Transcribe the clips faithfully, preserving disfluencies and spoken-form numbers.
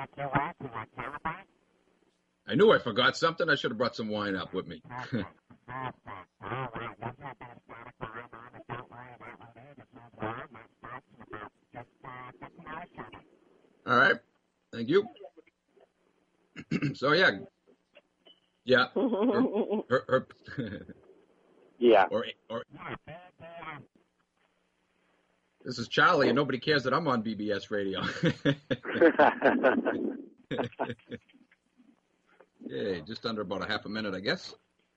I knew I forgot something. I should have brought some wine up with me. All right. Thank you. So, yeah. Yeah. Her, her, her yeah. Or, or, this is Charlie, and nobody cares that I'm on B B S radio. Yay, just under about a half a minute, I guess.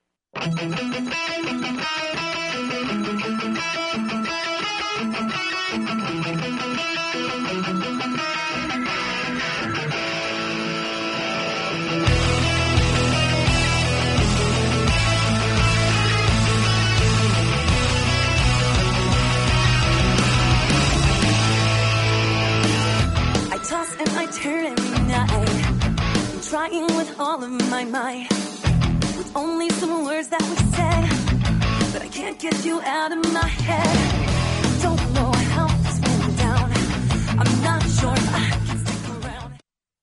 I toss and I turn and I, I'm trying with all of my might, with only some words that we said, but I can't get you out of my head. Don't know how this went down. I'm not sure if I can stick around.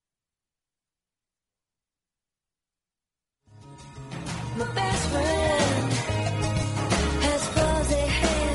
My best friend has fuzzy hair.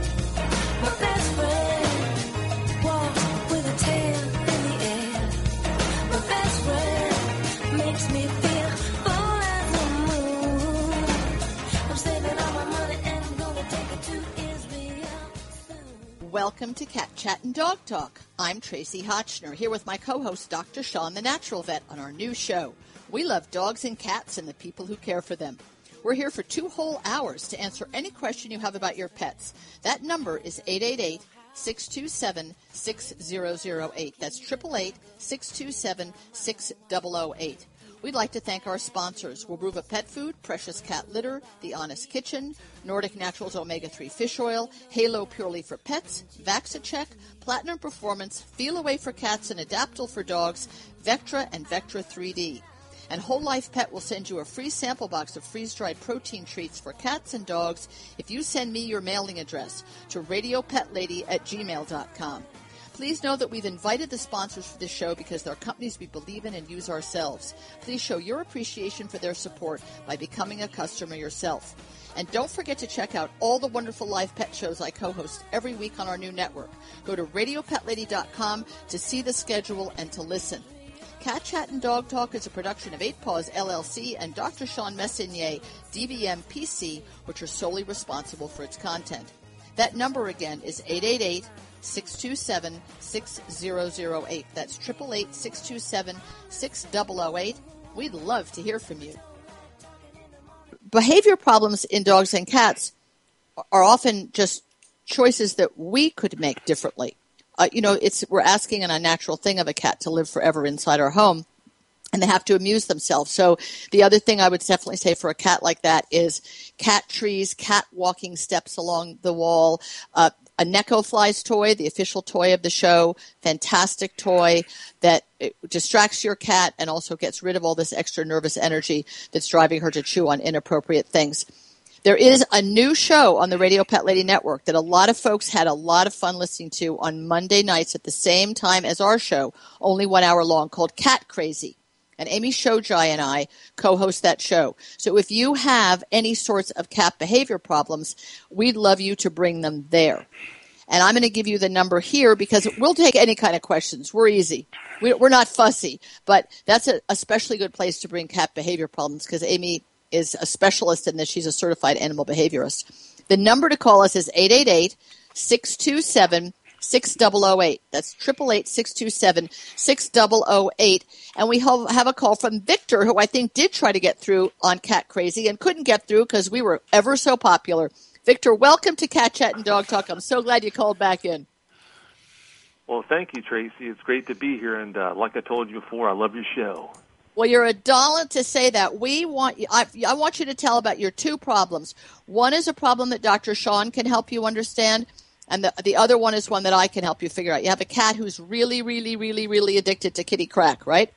My best friend walks with a tail in the air. My best friend makes me feel full as a moon. I'm saving all my money and gonna take it to Israel soon. Welcome to Cat Chat and Dog Talk. I'm Tracy Hotchner, here with my co-host Doctor Sean, the Natural Vet, on our new show. We love dogs and cats and the people who care for them. We're here for two whole hours to answer any question you have about your pets. That number is eight eight eight, six two seven, six zero zero eight. That's eight eight eight, six two seven, six zero zero eight. We'd like to thank our sponsors, Weruva Pet Food, Precious Cat Litter, The Honest Kitchen, Nordic Naturals Omega three Fish Oil, Halo Purely for Pets, Vaxacheck, Platinum Performance, Feel Away for Cats and Adaptil for Dogs, Vectra, and Vectra three D. And Whole Life Pet will send you a free sample box of freeze-dried protein treats for cats and dogs if you send me your mailing address to radiopetlady at gmail dot com. Please know that we've invited the sponsors for this show because they're companies we believe in and use ourselves. Please show your appreciation for their support by becoming a customer yourself. And don't forget to check out all the wonderful live pet shows I co-host every week on our new network. Go to radio pet lady dot com to see the schedule and to listen. Cat Chat and Dog Talk is a production of Eight Paws, L L C, and Doctor Sean Messonnier, D V M, P C, which are solely responsible for its content. That number again is eight eight eight, six two seven, six zero zero eight. That's eight eight eight, six two seven, six zero zero eight. We'd love to hear from you. Behavior problems in dogs and cats are often just choices that we could make differently. Uh, you know, it's we're asking an unnatural thing of a cat to live forever inside our home, and they have to amuse themselves. So the other thing I would definitely say for a cat like that is cat trees, cat walking steps along the wall, uh, a Necco Flies toy, the official toy of the show, fantastic toy that distracts your cat and also gets rid of all this extra nervous energy that's driving her to chew on inappropriate things. There is a new show on the Radio Pet Lady Network that a lot of folks had a lot of fun listening to on Monday nights at the same time as our show, only one hour long, called Cat Crazy. And Amy Shojai and I co-host that show. So if you have any sorts of cat behavior problems, we'd love you to bring them there. And I'm going to give you the number here because we'll take any kind of questions. We're easy. We're not fussy. But that's a especially good place to bring cat behavior problems because Amy is a specialist in this. She's a certified animal behaviorist. The number to call us is eight eight eight, six two seven, six zero zero eight. That's eight eight eight, six two seven, six zero zero eight. And we have a call from Victor, who I think did try to get through on Cat Crazy and couldn't get through because we were ever so popular. Victor, welcome to Cat Chat and Dog Talk. I'm so glad you called back in. Well, thank you, Tracy. It's great to be here. And uh, like I told you before, I love your show. Well, you're a dollar to say that. We want I, I want you to tell about your two problems. One is a problem that Doctor Sean can help you understand, and the the other one is one that I can help you figure out. You have a cat who's really, really, really, really addicted to kitty crack, right?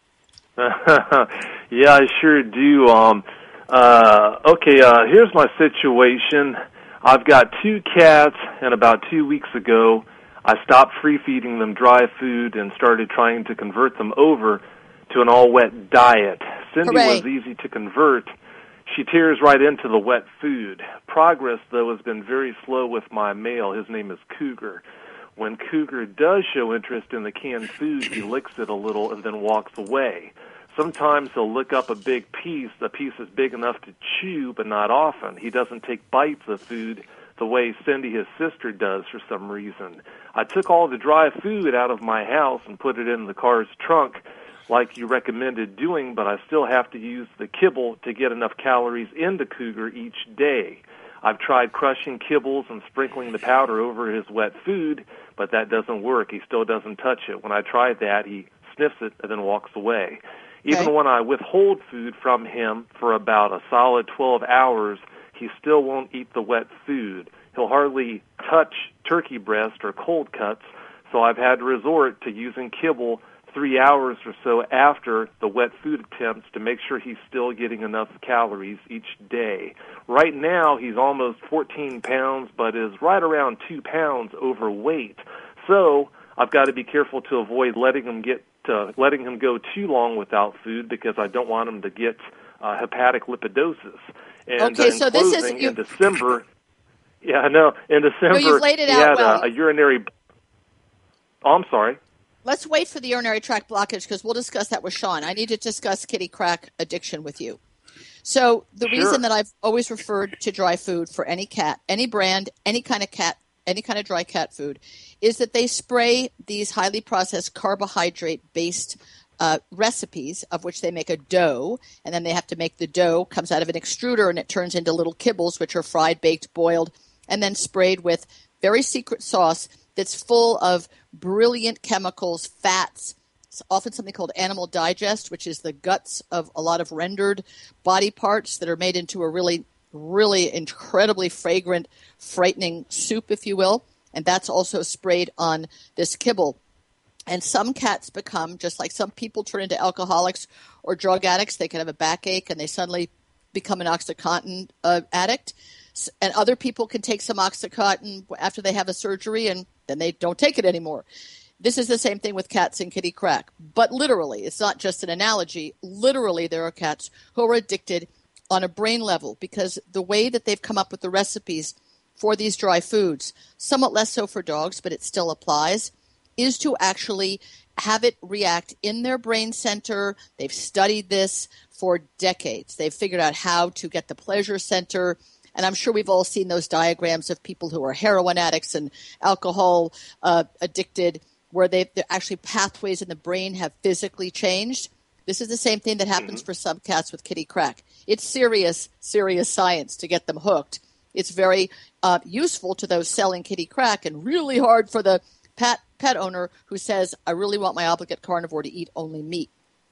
Yeah, I sure do. Um, uh, okay, uh, here's my situation. I've got two cats, and about two weeks ago, I stopped free-feeding them dry food and started trying to convert them over to an all-wet diet. Cindy Hooray. was easy to convert. She tears right into the wet food. Progress, though, has been very slow with my male. His name is Cougar. When Cougar does show interest in the canned food, he licks it a little and then walks away. Sometimes he'll lick up a big piece. The piece is big enough to chew, but not often. He doesn't take bites of food the way Cindy, his sister, does for some reason. I took all the dry food out of my house and put it in the car's trunk like you recommended doing, but I still have to use the kibble to get enough calories into Cougar each day. I've tried crushing kibbles and sprinkling the powder over his wet food, but that doesn't work. He still doesn't touch it. When I try that, he sniffs it and then walks away. Even Okay. when I withhold food from him for about a solid twelve hours, he still won't eat the wet food. He'll hardly touch turkey breast or cold cuts, so I've had to resort to using kibble three hours or so after the wet food attempts to make sure he's still getting enough calories each day. Right now, he's almost fourteen pounds, but is right around two pounds overweight. So I've got to be careful to avoid letting him get uh, letting him go too long without food because I don't want him to get uh, hepatic lipidosis. And Okay, uh, in so this is- closing, you- in December. Yeah, I know. In December, you've laid it he out had well. a, a urinary. Oh, I'm sorry. Let's wait for the urinary tract blockage because we'll discuss that with Sean. I need to discuss kitty crack addiction with you. So the Sure. reason that I've always referred to dry food for any cat, any brand, any kind of cat, any kind of dry cat food, is that they spray these highly processed carbohydrate-based uh, recipes of which they make a dough, and then they have to make the dough, comes out of an extruder, and it turns into little kibbles, which are fried, baked, boiled, and then sprayed with very secret sauce that's full of brilliant chemicals, fats, often something called animal digest, which is the guts of a lot of rendered body parts that are made into a really, really incredibly fragrant, frightening soup, if you will. And that's also sprayed on this kibble. And some cats become, just like some people turn into alcoholics or drug addicts, they can have a backache and they suddenly become an OxyContin uh, addict. S- And other people can take some OxyContin after they have a surgery and then they don't take it anymore. This is the same thing with cats and kitty crack. But literally, it's not just an analogy. Literally, there are cats who are addicted on a brain level because the way that they've come up with the recipes for these dry foods, somewhat less so for dogs, but it still applies, is to actually have it react in their brain center. They've studied this for decades. They've figured out how to get the pleasure center. And I'm sure we've all seen those diagrams of people who are heroin addicts and alcohol uh, addicted, where they actually pathways in the brain have physically changed. This is the same thing that happens for some cats with kitty crack. It's serious, serious science to get them hooked. It's very uh, useful to those selling kitty crack and really hard for the pet, pet owner who says, I really want my obligate carnivore to eat only meat.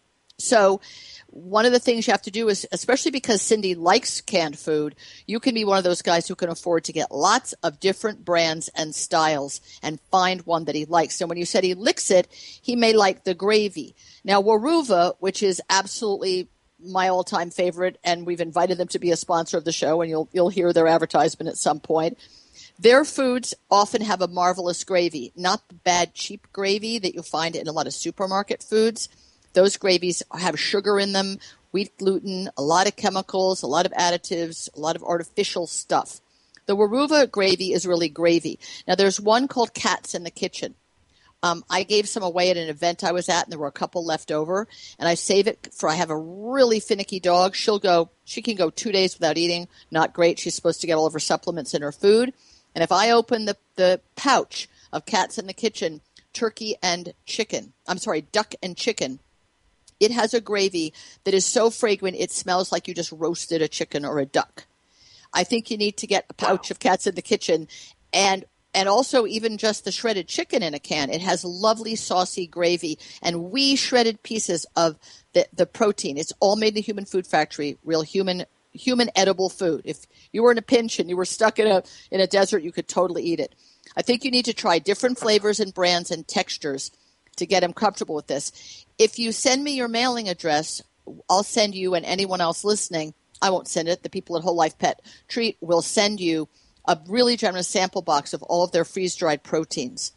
So one of the things you have to do is, especially because Cindy likes canned food, you can be one of those guys who can afford to get lots of different brands and styles and find one that he likes. So when you said he licks it, he may like the gravy. Now, Weruva, which is absolutely my all-time favorite, and we've invited them to be a sponsor of the show, and you'll you'll hear their advertisement at some point. Their foods often have a marvelous gravy, not the bad, cheap gravy that you'll find in a lot of supermarket foods. Those gravies have sugar in them, wheat gluten, a lot of chemicals, a lot of additives, a lot of artificial stuff. The Weruva gravy is really gravy. Now, there's one called Cats in the Kitchen. Um, I gave some away at an event I was at, and there were a couple left over. And I save it for, I have a really finicky dog. She'll go, she can go two days without eating. Not great. She's supposed to get all of her supplements in her food. And if I open the, the pouch of Cats in the Kitchen, turkey and chicken, I'm sorry, duck and chicken, it has a gravy that is so fragrant it smells like you just roasted a chicken or a duck. I think you need to get a pouch of Cats in the Kitchen, and and also even just the shredded chicken in a can. It has lovely saucy gravy and wee shredded pieces of the, the protein. It's all made in the Human Food Factory, real human human edible food. If you were in a pinch and you were stuck in a in a desert, you could totally eat it. I think you need to try different flavors and brands and textures to get them comfortable with this. If you send me your mailing address, I'll send you, and anyone else listening, I won't send it, the people at Whole Life Pet Treat will send you a really generous sample box of all of their freeze-dried proteins.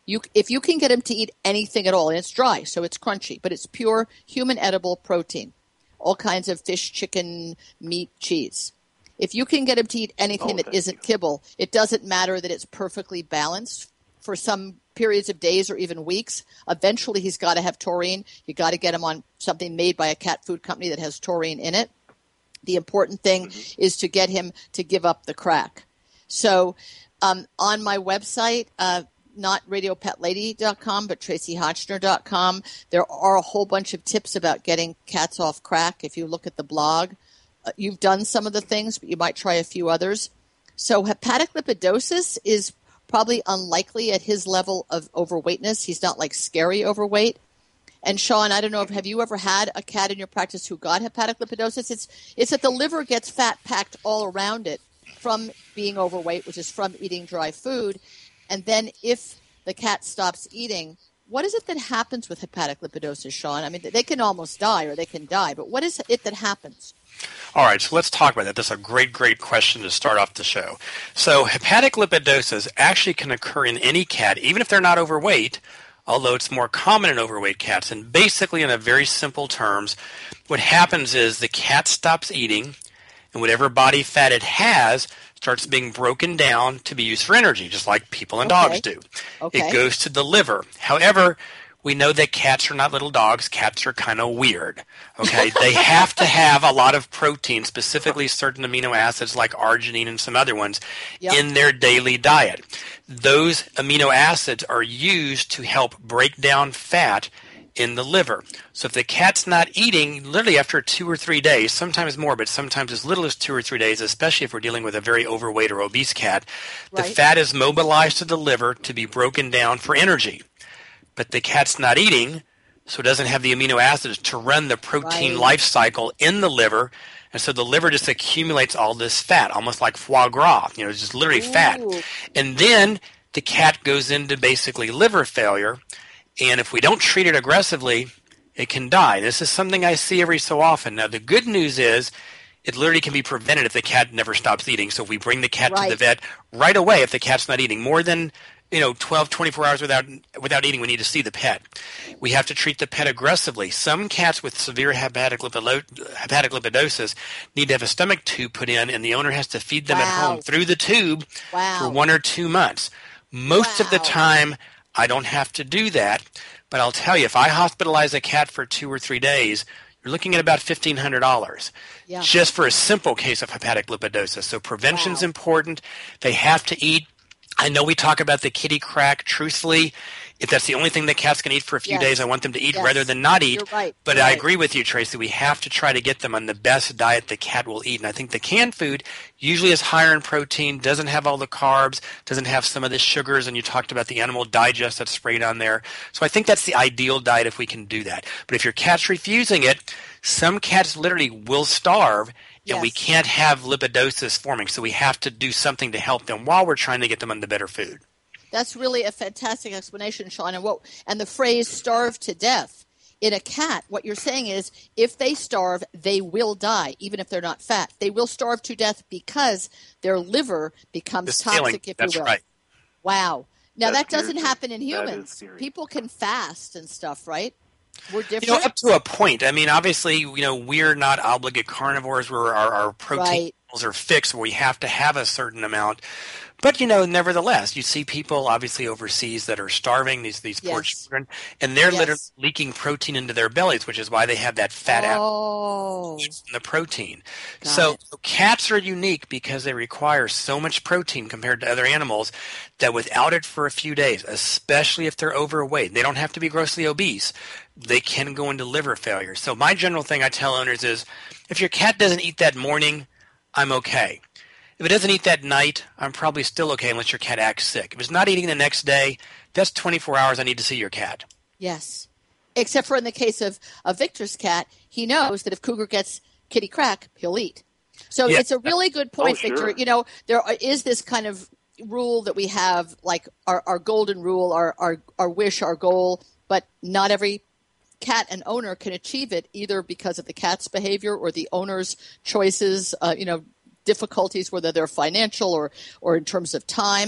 You, if you can get him to eat anything at all, and it's dry, so it's crunchy, but it's pure human edible protein, all kinds of fish, chicken, meat, cheese. If you can get him to eat anything Oh, that isn't kibble, it doesn't matter that it's perfectly balanced for some periods of days or even weeks. Eventually, he's got to have taurine. You got to get him on something made by a cat food company that has taurine in it. The important thing mm-hmm. is to get him to give up the crack. So um, on my website, uh, not radio pet lady dot com, but tracy hotchner dot com, there are a whole bunch of tips about getting cats off crack. If you look at the blog, uh, you've done some of the things, but you might try a few others. So hepatic lipidosis is probably unlikely at his level of overweightness. He's not like scary overweight. And Sean, I don't know if have you ever had a cat in your practice who got hepatic lipidosis? It's it's that the liver gets fat packed all around it from being overweight, which is from eating dry food. And then if the cat stops eating, what is it that happens with hepatic lipidosis, Sean? I mean, they can almost die or they can die, but what is it that happens? All right, so let's talk about that. That's a great, great question to start off the show. So hepatic lipidosis actually can occur in any cat, even if they're not overweight, although it's more common in overweight cats. And basically, in a very simple terms, what happens is the cat stops eating, and whatever body fat it has starts being broken down to be used for energy, just like people and okay. dogs do. Okay. It goes to the liver. However, we know that cats are not little dogs. Cats are kind of weird. Okay, they have to have a lot of protein, specifically certain amino acids like arginine and some other ones, yep. in their daily diet. Those amino acids are used to help break down fat in the liver. So if the cat's not eating, literally after two or three days, sometimes more, but sometimes as little as two or three days, especially if we're dealing with a very overweight or obese cat, right. the fat is mobilized to the liver to be broken down for energy. But the cat's not eating, so it doesn't have the amino acids to run the protein right. life cycle in the liver, and so the liver just accumulates all this fat, almost like foie gras, you know, it's just literally Ooh. fat. And then the cat goes into basically liver failure, and if we don't treat it aggressively, it can die. This is something I see every so often. Now, the good news is it literally can be prevented if the cat never stops eating. So if we bring the cat right. to the vet right away if the cat's not eating more than you know, twelve, twenty-four hours without without eating, we need to see the pet. We have to treat the pet aggressively. Some cats with severe hepatic, lipido- hepatic lipidosis need to have a stomach tube put in, and the owner has to feed them wow. at home through the tube wow. for one or two months. Most wow. of the time, I don't have to do that, but I'll tell you, if I hospitalize a cat for two or three days, you're looking at about fifteen hundred dollars yeah. just for a simple case of hepatic lipidosis. So prevention's wow. important. They have to eat. I know we talk about the kitty crack. Truthfully, if that's the only thing the cats can eat for a few yes. days, I want them to eat yes. rather than not eat. You're right. But You're I right. agree with you, Tracy. We have to try to get them on the best diet the cat will eat. And I think the canned food usually is higher in protein, doesn't have all the carbs, doesn't have some of the sugars, and you talked about the animal digest that's sprayed on there. So I think that's the ideal diet if we can do that. But if your cat's refusing it, some cats literally will starve, and yes. we can't have lipidosis forming. So we have to do something to help them while we're trying to get them on the better food. That's really a fantastic explanation, Sean. And what and the phrase "starve to death" in a cat, what you're saying is, if they starve, they will die, even if they're not fat. They will starve to death because their liver becomes The toxic, stealing, if that's you will. right. Wow. Now That's that doesn't serious. happen in That is humans. serious. People can fast and stuff, right? We're different. You know, up to a point. I mean, obviously, you know, we're not obligate carnivores where our, our protein Right. levels are fixed, where we have to have a certain amount. But, you know, nevertheless, you see people obviously overseas that are starving, these these poor Yes. children, and they're Yes. literally leaking protein into their bellies, which is why they have that fat out Oh, in the protein. Got So it. cats are unique because they require so much protein compared to other animals that without it for a few days, especially if they're overweight, they don't have to be grossly obese, they can go into liver failure. So my general thing I tell owners is, if your cat doesn't eat that morning, I'm okay. If it doesn't eat that night, I'm probably still okay unless your cat acts sick. If it's not eating the next day, that's twenty-four hours I need to see your cat. yes. Except for in the case of, of Victor's cat, he knows that if Cougar gets kitty crack, he'll eat. So Yeah. it's a really good point, Oh, sure. Victor. You know, there are, is this kind of rule that we have, like our, our golden rule, our, our, our wish, our goal, but not every cat and owner can achieve it, either because of the cat's behavior or the owner's choices, uh, you know, difficulties, whether they're financial or, or in terms of time.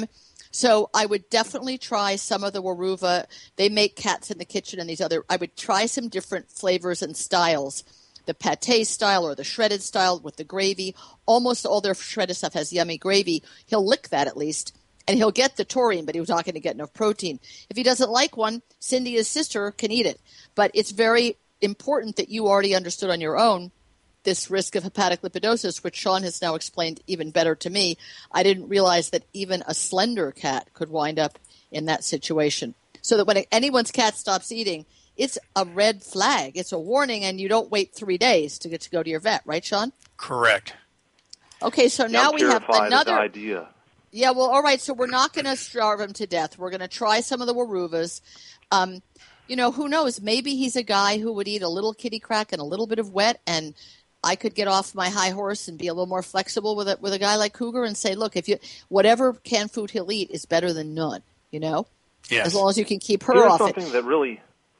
So I would definitely try some of the Weruva. They make cats in the kitchen and these other. I would try some different flavors and styles. The pate style or the shredded style with the gravy. Almost all their shredded stuff has yummy gravy. He'll lick that at least. And he'll get the taurine, but he's not going to get enough protein. If he doesn't like one, Cindy, his sister, can eat it. But it's very important that you already understood on your own this risk of hepatic lipidosis, which Sean has now explained even better to me. I didn't realize that even a slender cat could wind up in that situation. So that when anyone's cat stops eating, it's a red flag. It's a warning, and you don't wait three days to get to go to your vet, right, Sean? Correct. Okay, so now I'm we have terrified of another the idea. Yeah, well, all right, so we're not going to starve him to death. We're going to try some of the Weruvas. Um, you know, who knows? Maybe he's a guy who would eat a little kitty crack and a little bit of wet, and I could get off my high horse and be a little more flexible with a, with a guy like Cougar and say, look, if you whatever canned food he'll eat is better than none, you know? Yes. As long as you can keep her Here's off something it. that really,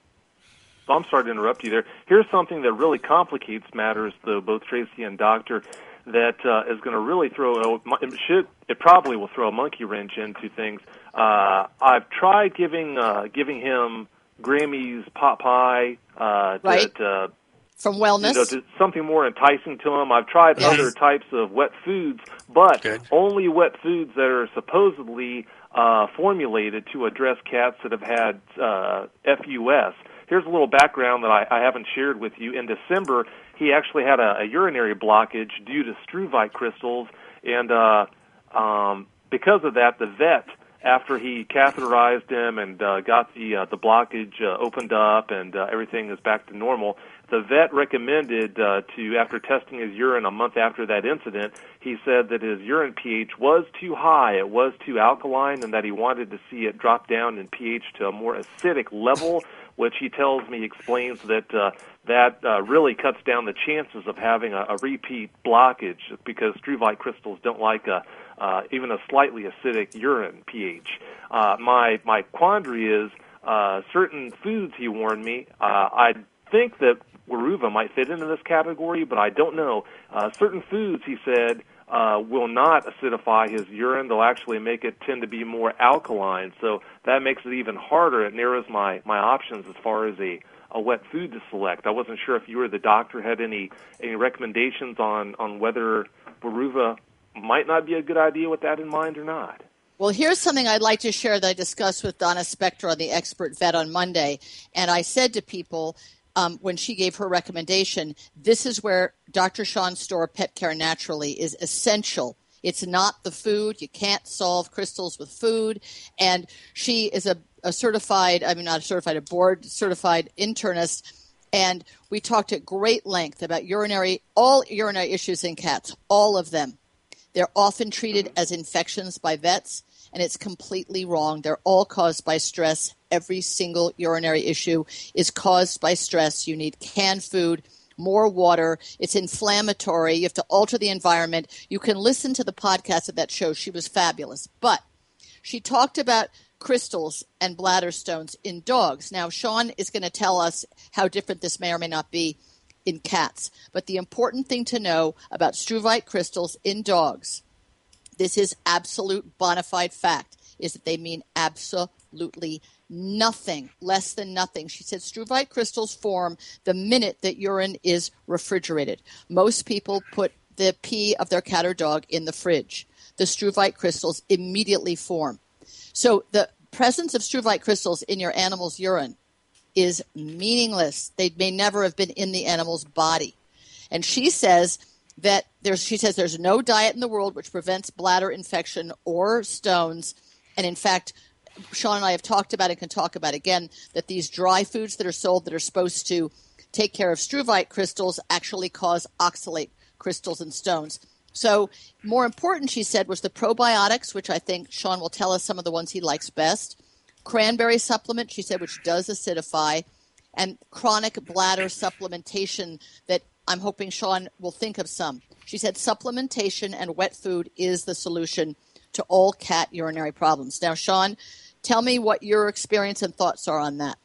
I'm sorry to interrupt you there. Here's something that really complicates matters, though, both Tracy and Doctor, that uh, is going to really throw, a, it should, it probably will throw a monkey wrench into things. Uh, I've tried giving uh, giving him Grammy's pot pie, uh, Right. that, uh, From wellness. You know, to something more enticing to him. I've tried Yes. other types of wet foods, but Good. only wet foods that are supposedly uh, formulated to address cats that have had uh, F U S. Here's a little background that I, I haven't shared with you. In December, he actually had a, a urinary blockage due to struvite crystals, and uh, um, because of that, the vet, after he catheterized him and uh, got the uh, the blockage uh, opened up and uh, everything is back to normal, the vet recommended uh, to, after testing his urine a month after that incident, he said that his urine pH was too high, it was too alkaline, and that he wanted to see it drop down in pH to a more acidic level, which he tells me explains that uh, that uh, really cuts down the chances of having a, a repeat blockage, because struvite crystals don't like a uh, even a slightly acidic urine pH. Uh, my my quandary is uh, certain foods, he warned me. Uh, I think that Weruva might fit into this category, but I don't know. Uh, certain foods, he said, uh, will not acidify his urine. They'll actually make it tend to be more alkaline. So that makes it even harder. It narrows my, my options as far as a, a wet food to select. I wasn't sure if you or the doctor had any any recommendations on, on whether Weruva might not be a good idea with that in mind or not. Well, here's something I'd like to share that I discussed with Donna Spector on the Expert Vet on Monday. And I said to people, um, when she gave her recommendation, this is where Doctor Sean's store, Pet Care Naturally, is essential. It's not the food. You can't solve crystals with food. And she is a, a certified, I mean, not a certified, a board certified internist. And we talked at great length about urinary, all urinary issues in cats, all of them. They're often treated as infections by vets, and it's completely wrong. They're all caused by stress. Every single urinary issue is caused by stress. You need canned food, more water. It's inflammatory. You have to alter the environment. You can listen to the podcast of that show. She was fabulous. But she talked about crystals and bladder stones in dogs. Now, Sean is going to tell us how different this may or may not be in cats. But the important thing to know about struvite crystals in dogs, this is absolute bona fide fact, is that they mean absolutely nothing, less than nothing. She said struvite crystals form the minute that urine is refrigerated. Most people put the pee of their cat or dog in the fridge. The struvite crystals immediately form. So the presence of struvite crystals in your animal's urine is meaningless. They may never have been in the animal's body. And she says that there's, she says there's no diet in the world which prevents bladder infection or stones. And in fact, Sean and I have talked about and can talk about again that these dry foods that are sold that are supposed to take care of struvite crystals actually cause oxalate crystals and stones. So more important, she said, was the probiotics, which I think Sean will tell us some of the ones he likes best. Cranberry supplement, she said, which does acidify, and chronic bladder supplementation that I'm hoping Sean will think of some. She said supplementation and wet food is the solution to all cat urinary problems. Now, Sean, tell me what your experience and thoughts are on that.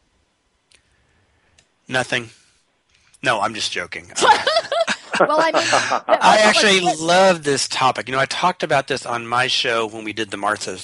Nothing. No, I'm just joking. Well, I mean, I actually love this topic. You know, I talked about this on my show when we did the Marthas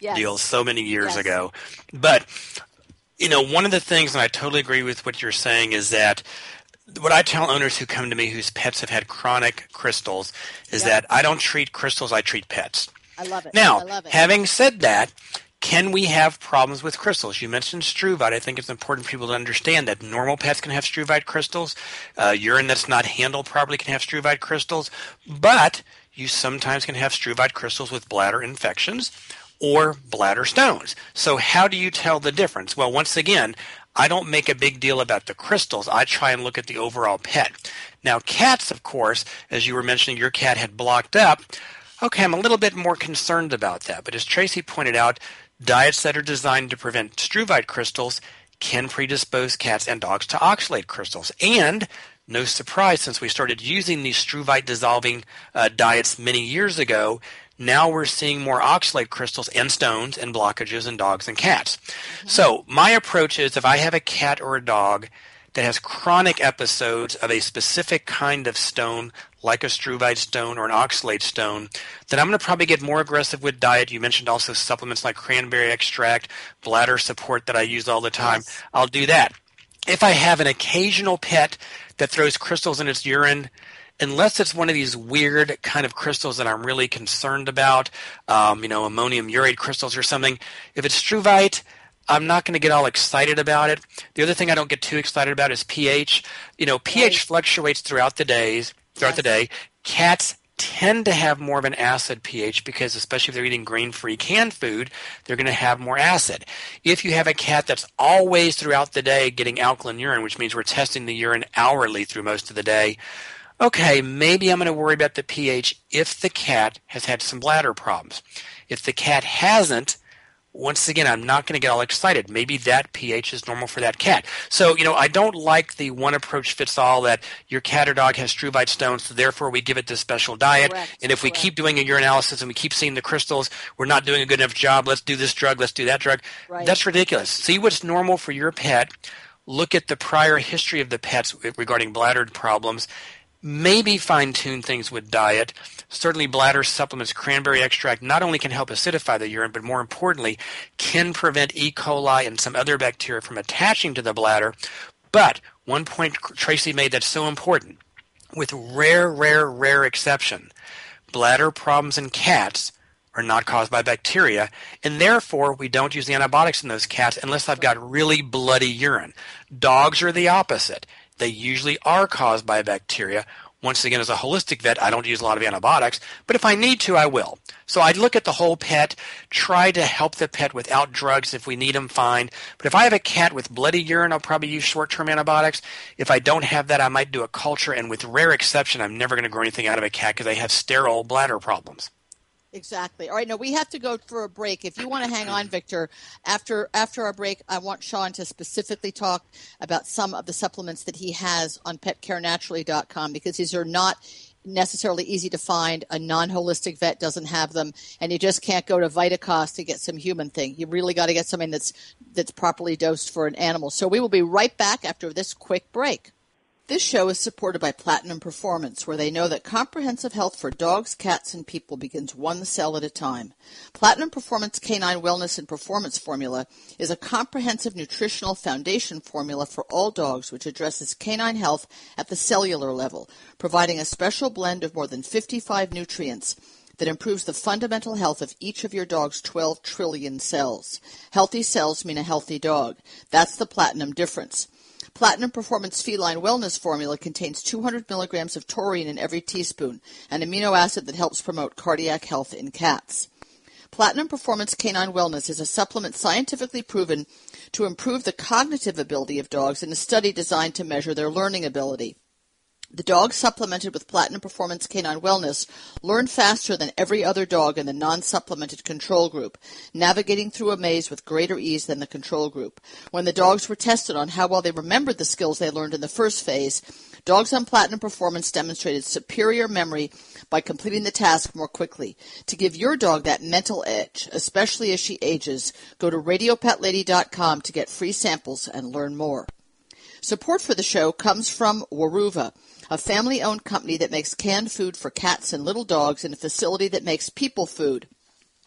Yes. deal so many years Yes. ago. But, you know, one of the things, and I totally agree with what you're saying, is that what I tell owners who come to me whose pets have had chronic crystals is Yep. that I don't treat crystals, I treat pets. I love it. Now, I love it. having said that, can we have problems with crystals? You mentioned struvite. I think it's important for people to understand that normal pets can have struvite crystals. Uh, urine that's not handled properly can have struvite crystals. But you sometimes can have struvite crystals with bladder infections or bladder stones. So how do you tell the difference? Well, once again, I don't make a big deal about the crystals. I try and look at the overall pet. Now, cats, of course, as you were mentioning, your cat had blocked up. Okay, I'm a little bit more concerned about that. But as Tracy pointed out, diets that are designed to prevent struvite crystals can predispose cats and dogs to oxalate crystals. And no surprise, since we started using these struvite dissolving uh, diets many years ago, now we're seeing more oxalate crystals and stones and blockages in dogs and cats. Mm-hmm. So my approach is if I have a cat or a dog that has chronic episodes of a specific kind of stone, like a struvite stone or an oxalate stone, then I'm going to probably get more aggressive with diet. You mentioned also supplements like cranberry extract, bladder support that I use all the time. Yes. I'll do that. If I have an occasional pet that throws crystals in its urine, unless it's one of these weird kind of crystals that I'm really concerned about, um, you know, ammonium urate crystals or something, if it's struvite, I'm not going to get all excited about it. The other thing I don't get too excited about is pH. You know, pH right. fluctuates throughout the days, throughout yes. the day. Cats tend to have more of an acid pH because, especially if they're eating grain-free canned food, they're going to have more acid. If you have a cat that's always throughout the day getting alkaline urine, which means we're testing the urine hourly through most of the day, okay, maybe I'm going to worry about the pH if the cat has had some bladder problems. If the cat hasn't, once again, I'm not going to get all excited. Maybe that pH is normal for that cat. So, you know, I don't like the one approach fits all that your cat or dog has struvite stones, so therefore we give it this special diet. Correct. And if Correct. we keep doing a urinalysis and we keep seeing the crystals, we're not doing a good enough job. Let's do this drug. Let's do that drug. Right. That's ridiculous. See what's normal for your pet. Look at the prior history of the pets regarding bladder problems. Maybe fine-tune things with diet. Certainly bladder supplements, cranberry extract, not only can help acidify the urine, but more importantly, can prevent E. coli and some other bacteria from attaching to the bladder. But one point Tracy made that's so important, with rare, rare, rare exception, bladder problems in cats are not caused by bacteria, and therefore we don't use the antibiotics in those cats unless I've got really bloody urine. Dogs are the opposite. They usually are caused by bacteria. Once again, as a holistic vet, I don't use a lot of antibiotics, but if I need to, I will. So I look at the whole pet, try to help the pet without drugs. If we need them, fine. But if I have a cat with bloody urine, I'll probably use short-term antibiotics. If I don't have that, I might do a culture, and with rare exception, I'm never going to grow anything out of a cat because they have sterile bladder problems. Exactly. All right, now we have to go for a break. If you want to hang on, Victor, after after our break, I want Sean to specifically talk about some of the supplements that he has on pet care naturally dot com because these are not necessarily easy to find. A non-holistic vet doesn't have them, and you just can't go to Vitacost to get some human thing. You really got to get something that's that's properly dosed for an animal. So we will be right back after this quick break. This show is supported by Platinum Performance, where they know that comprehensive health for dogs, cats, and people begins one cell at a time. Platinum Performance Canine Wellness and Performance Formula is a comprehensive nutritional foundation formula for all dogs which addresses canine health at the cellular level, providing a special blend of more than fifty-five nutrients that improves the fundamental health of each of your dog's twelve trillion cells. Healthy cells mean a healthy dog. That's the Platinum difference. Platinum Performance Feline Wellness Formula contains two hundred milligrams of taurine in every teaspoon, an amino acid that helps promote cardiac health in cats. Platinum Performance Canine Wellness is a supplement scientifically proven to improve the cognitive ability of dogs in a study designed to measure their learning ability. The dogs supplemented with Platinum Performance Canine Wellness learn faster than every other dog in the non-supplemented control group, navigating through a maze with greater ease than the control group. When the dogs were tested on how well they remembered the skills they learned in the first phase, dogs on Platinum Performance demonstrated superior memory by completing the task more quickly. To give your dog that mental edge, especially as she ages, go to radio pet lady dot com to get free samples and learn more. Support for the show comes from Weruva, a family-owned company that makes canned food for cats and little dogs in a facility that makes people food.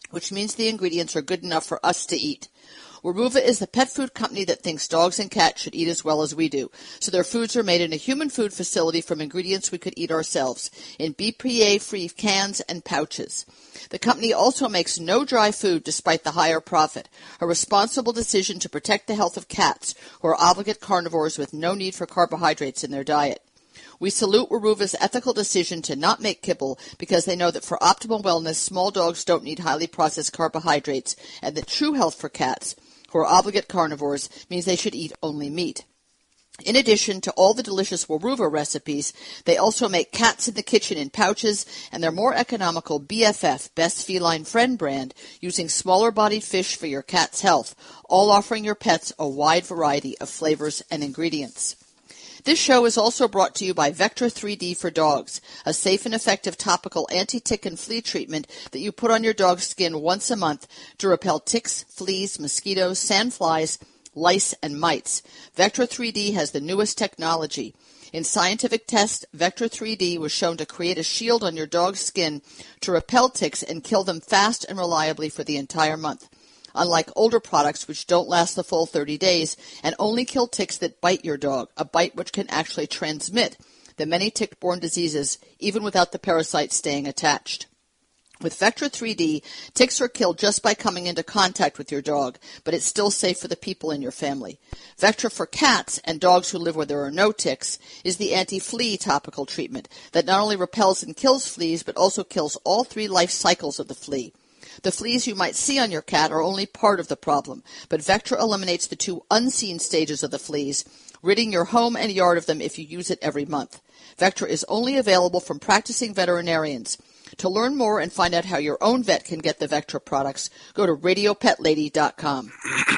which means the ingredients are good enough for us to eat. Weruva is the pet food company that thinks dogs and cats should eat as well as we do. So their foods are made in a human food facility from ingredients we could eat ourselves, in B P A-free cans and pouches. The company also makes no dry food despite the higher profit, a responsible decision to protect the health of cats who are obligate carnivores with no need for carbohydrates in their diet. We salute Weruva's ethical decision to not make kibble because they know that for optimal wellness, small dogs don't need highly processed carbohydrates, and that true health for cats, who are obligate carnivores, means they should eat only meat. In addition to all the delicious Weruva recipes, they also make Cats in the Kitchen in pouches and their more economical B F F, Best Feline Friend brand, using smaller-bodied fish for your cat's health, all offering your pets a wide variety of flavors and ingredients. This show is also brought to you by Vectra three D for Dogs, a safe and effective topical anti-tick and flea treatment that you put on your dog's skin once a month to repel ticks, fleas, mosquitoes, sandflies, lice, and mites. Vectra three D has the newest technology. In scientific tests, Vectra three D was shown to create a shield on your dog's skin to repel ticks and kill them fast and reliably for the entire month. Unlike older products which don't last the full thirty days and only kill ticks that bite your dog, a bite which can actually transmit the many tick-borne diseases even without the parasite staying attached. With Vectra three D, ticks are killed just by coming into contact with your dog, but it's still safe for the people in your family. Vectra for cats and dogs who live where there are no ticks is the anti-flea topical treatment that not only repels and kills fleas, but also kills all three life cycles of the flea. The fleas you might see on your cat are only part of the problem, but Vectra eliminates the two unseen stages of the fleas, ridding your home and yard of them if you use it every month. Vectra is only available from practicing veterinarians. To learn more and find out how your own vet can get the Vectra products, go to radio pet lady dot com.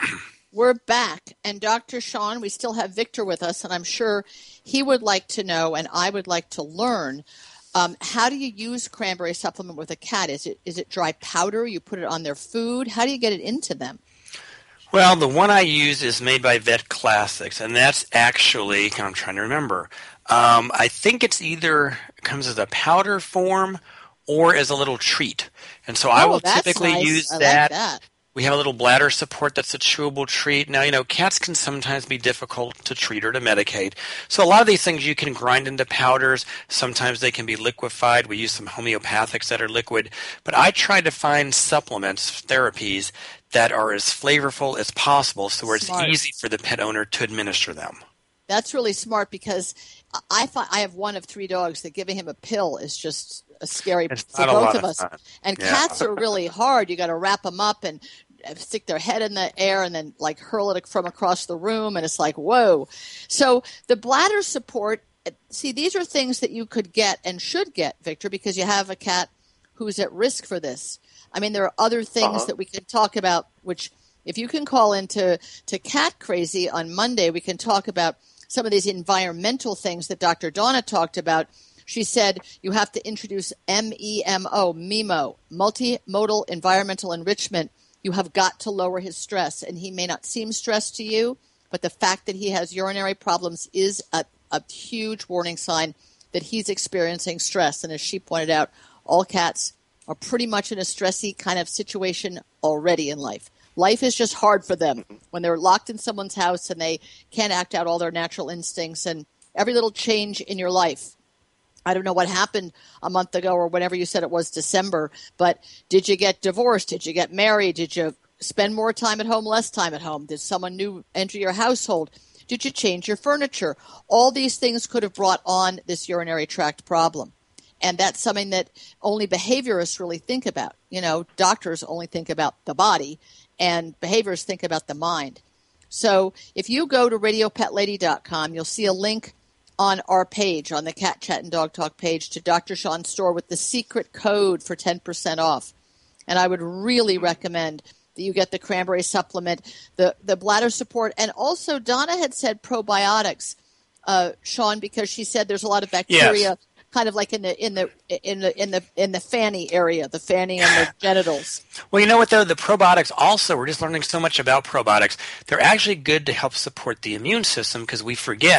We're back, and Doctor Sean, we still have Victor with us, and I'm sure he would like to know, and I would like to learn, Um, how do you use cranberry supplement with a cat? Is it is it dry powder? You put it on their food? How do you get it into them? Well, the one I use is made by Vet Classics, and that's actually, I'm trying to remember, um, I think it's either it comes as a powder form or as a little treat. And so Oh, I will that's typically nice. use I like that. that. We have a little bladder support that's a chewable treat. Now, you know, cats can sometimes be difficult to treat or to medicate. So a lot of these things you can grind into powders. Sometimes they can be liquefied. We use some homeopathics that are liquid. But I try to find supplements, therapies, that are as flavorful as possible so where it's Smart. easy for the pet owner to administer them. That's really smart because I thought I have one of three dogs that giving him a pill is just a scary It's for not a both lot of of us. fun. And Yeah. cats are really hard. You got to wrap them up and stick their head in the air and then like hurl it from across the room, and it's like, whoa. So the bladder support, see, these are things that you could get and should get, Victor, because you have a cat who's at risk for this. I mean, there are other things Uh-huh. that we can talk about, which if you can call into to Cat Crazy on Monday, we can talk about some of these environmental things that Doctor Donna talked about. She said you have to introduce M E M O, M E M O, multimodal environmental enrichment. You have got to lower his stress, and he may not seem stressed to you, but the fact that he has urinary problems is a, a huge warning sign that he's experiencing stress. And as she pointed out, all cats are pretty much in a stressy kind of situation already in life. Life is just hard for them when they're locked in someone's house and they can't act out all their natural instincts, and every little change in your life. I don't know what happened a month ago or whenever you said it was December, but did you get divorced? Did you get married? Did you spend more time at home, less time at home? Did someone new enter your household? Did you change your furniture? All these things could have brought on this urinary tract problem. And that's something that only behaviorists really think about. You know, doctors only think about the body, and behaviorists think about the mind. So if you go to radio pet lady dot com, you'll see a link on our page, on the Cat Chat and Dog Talk page, to Doctor Sean's store with the secret code for ten percent off. And I would really recommend that you get the cranberry supplement, the, the bladder support, and also Donna had said probiotics, uh, Sean, because she said there's a lot of bacteria, Yes. kind of like in the in the in the in the in the fanny area, the fanny and the genitals. Well, you know what, though? The probiotics also, we're just learning so much about probiotics. They're actually good to help support the immune system because we forget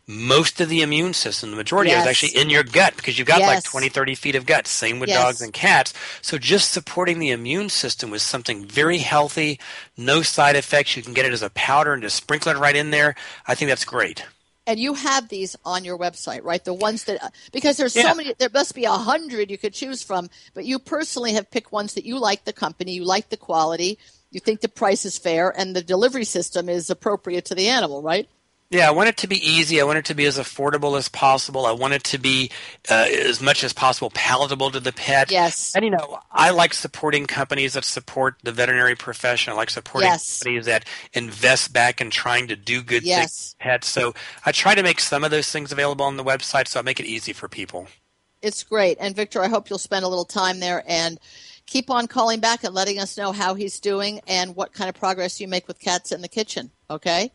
most of the immune system, the majority Yes. is actually in your gut because you've got like Yes. twenty, thirty feet of gut. Same with Yes. dogs and cats. So just supporting the immune system with something very healthy, no side effects. You can get it as a powder and just sprinkle it right in there. I think that's great. And you have these on your website, right? The ones that, because there's Yeah. so many, there must be a hundred you could choose from, but you personally have picked ones that you like the company, you like the quality, you think the price is fair, and the delivery system is appropriate to the animal, right? Yeah, I want it to be easy. I want it to be as affordable as possible. I want it to be uh, as much as possible palatable to the pet. Yes. And, you know, I like supporting companies that support the veterinary profession. I like supporting Yes. companies that invest back in trying to do good Yes. things for pets. So I try to make some of those things available on the website so I make it easy for people. It's great. And Victor, I hope you'll spend a little time there and keep on calling back and letting us know how he's doing and what kind of progress you make with Cats in the Kitchen, okay?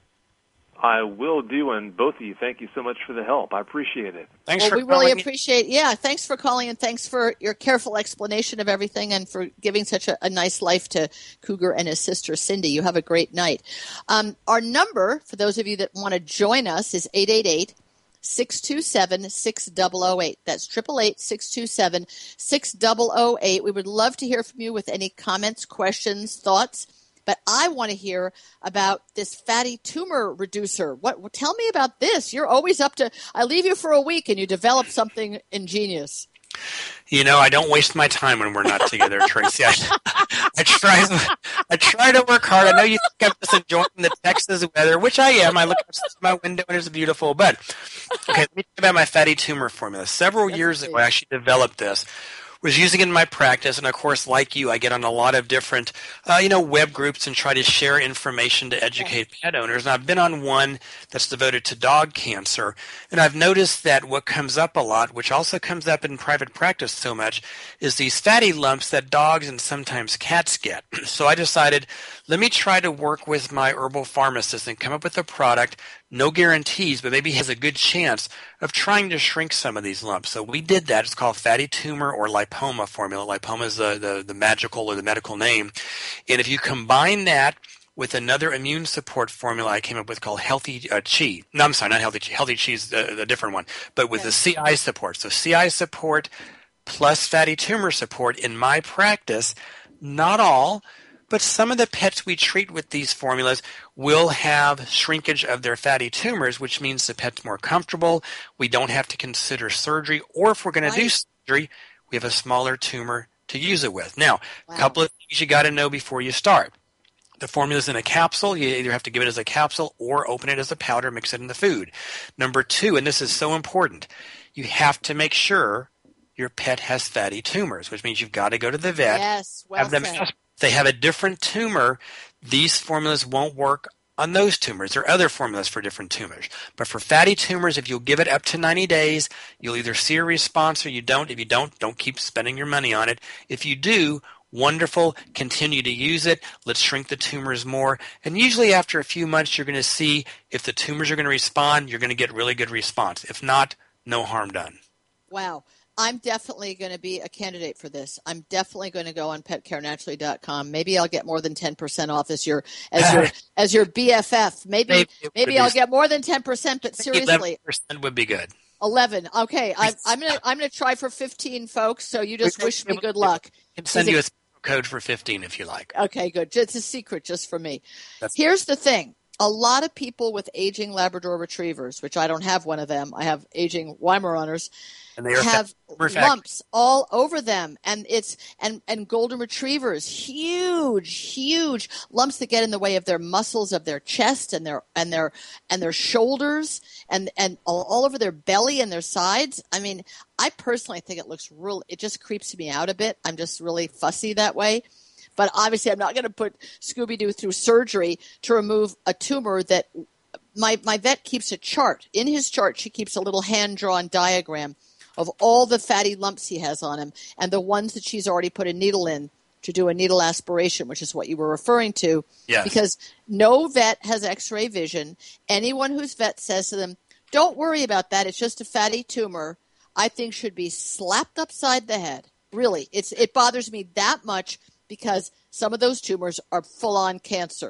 I will do, and both of you, thank you so much for the help. I appreciate it. Thanks Well, for we really calling. appreciate, yeah, thanks for calling and thanks for your careful explanation of everything and for giving such a, a nice life to Cougar and his sister Cindy. You have a great night. Um, our number, for those of you that want to join us, is eight eight eight, six two seven, six zero zero eight. That's eight eight eight, six two seven, six zero zero eight. We would love to hear from you with any comments, questions, thoughts. But I want to hear about this fatty tumor reducer. What? Tell me about this. You're always up to. I leave you for a week, and you develop something ingenious. You know, I don't waste my time when we're not together, Tracy. I, I try. I try to work hard. I know you think I'm just enjoying the Texas weather, which I am. I look outside my window and it's beautiful. But okay, let me talk about my fatty tumor formula. Several Yes, years please. ago, I actually developed this. Was using it in my practice, and of course, like you, I get on a lot of different, uh, you know, web groups and try to share information to educate pet owners. And I've been on one that's devoted to dog cancer, and I've noticed that what comes up a lot, which also comes up in private practice so much, is these fatty lumps that dogs and sometimes cats get. So I decided, let me try to work with my herbal pharmacist and come up with a product. No guarantees, but maybe has a good chance of trying to shrink some of these lumps. So we did that. It's called fatty tumor or lipoma formula. Lipoma is the, the, the magical or the medical name. And if you combine that with another immune support formula I came up with called Healthy uh, Chi. No, I'm sorry, not Healthy Chi. Healthy Chi is a, a different one. But with Okay. the C I support. So C I support plus fatty tumor support in my practice, not all, but some of the pets we treat with these formulas will have shrinkage of their fatty tumors, which means the pet's more comfortable. We don't have to consider surgery, or if we're going to do Right. surgery, we have a smaller tumor to use it with. Now, Wow. a couple of things you got to know before you start. The formula's in a capsule. You either have to give it as a capsule or open it as a powder, mix it in the food. Number two, and this is so important, you have to make sure your pet has fatty tumors, which means you've got to go to the vet, Yes, well have them said. ask. If they have a different tumor, these formulas won't work on those tumors. There are other formulas for different tumors. But for fatty tumors, if you'll give it up to ninety days, you'll either see a response or you don't. If you don't, don't keep spending your money on it. If you do, wonderful, continue to use it. Let's shrink the tumors more. And usually after a few months, you're going to see if the tumors are going to respond, you're going to get really good response. If not, no harm done. Wow. I'm definitely going to be a candidate for this. I'm definitely going to go on pet care naturally dot com. Maybe I'll get more than ten percent off as your as your as your B F F. Maybe Maybe maybe, it would I'll be- get more than ten percent, but seriously, eleven percent would be good. eleven. Okay, I, I'm gonna I'm gonna try for fifteen, folks. So you just We- wish me we- good luck. I can send He's you a- a special code for fifteen if you like. Okay, good. It's a secret just for me. That's- Here's the thing. A lot of people with aging Labrador retrievers, which I don't have one of them. I have aging Weimaraners, And they are have We're fact- lumps all over them, and it's and and golden retrievers, huge, huge lumps that get in the way of their muscles of their chest and their and their and their shoulders and and all, all over their belly and their sides. I mean, I personally think it looks real. It just creeps me out a bit. I'm just really fussy that way. But obviously, I'm not going to put Scooby-Doo through surgery to remove a tumor that my my vet keeps a chart. In his chart, she keeps a little hand-drawn diagram of all the fatty lumps he has on him and the ones that she's already put a needle in to do a needle aspiration, which is what you were referring to. Yes. Because no vet has x-ray vision. Anyone whose vet says to them, don't worry about that, it's just a fatty tumor, I think should be slapped upside the head. Really, it's it bothers me that much because some of those tumors are full-on cancer.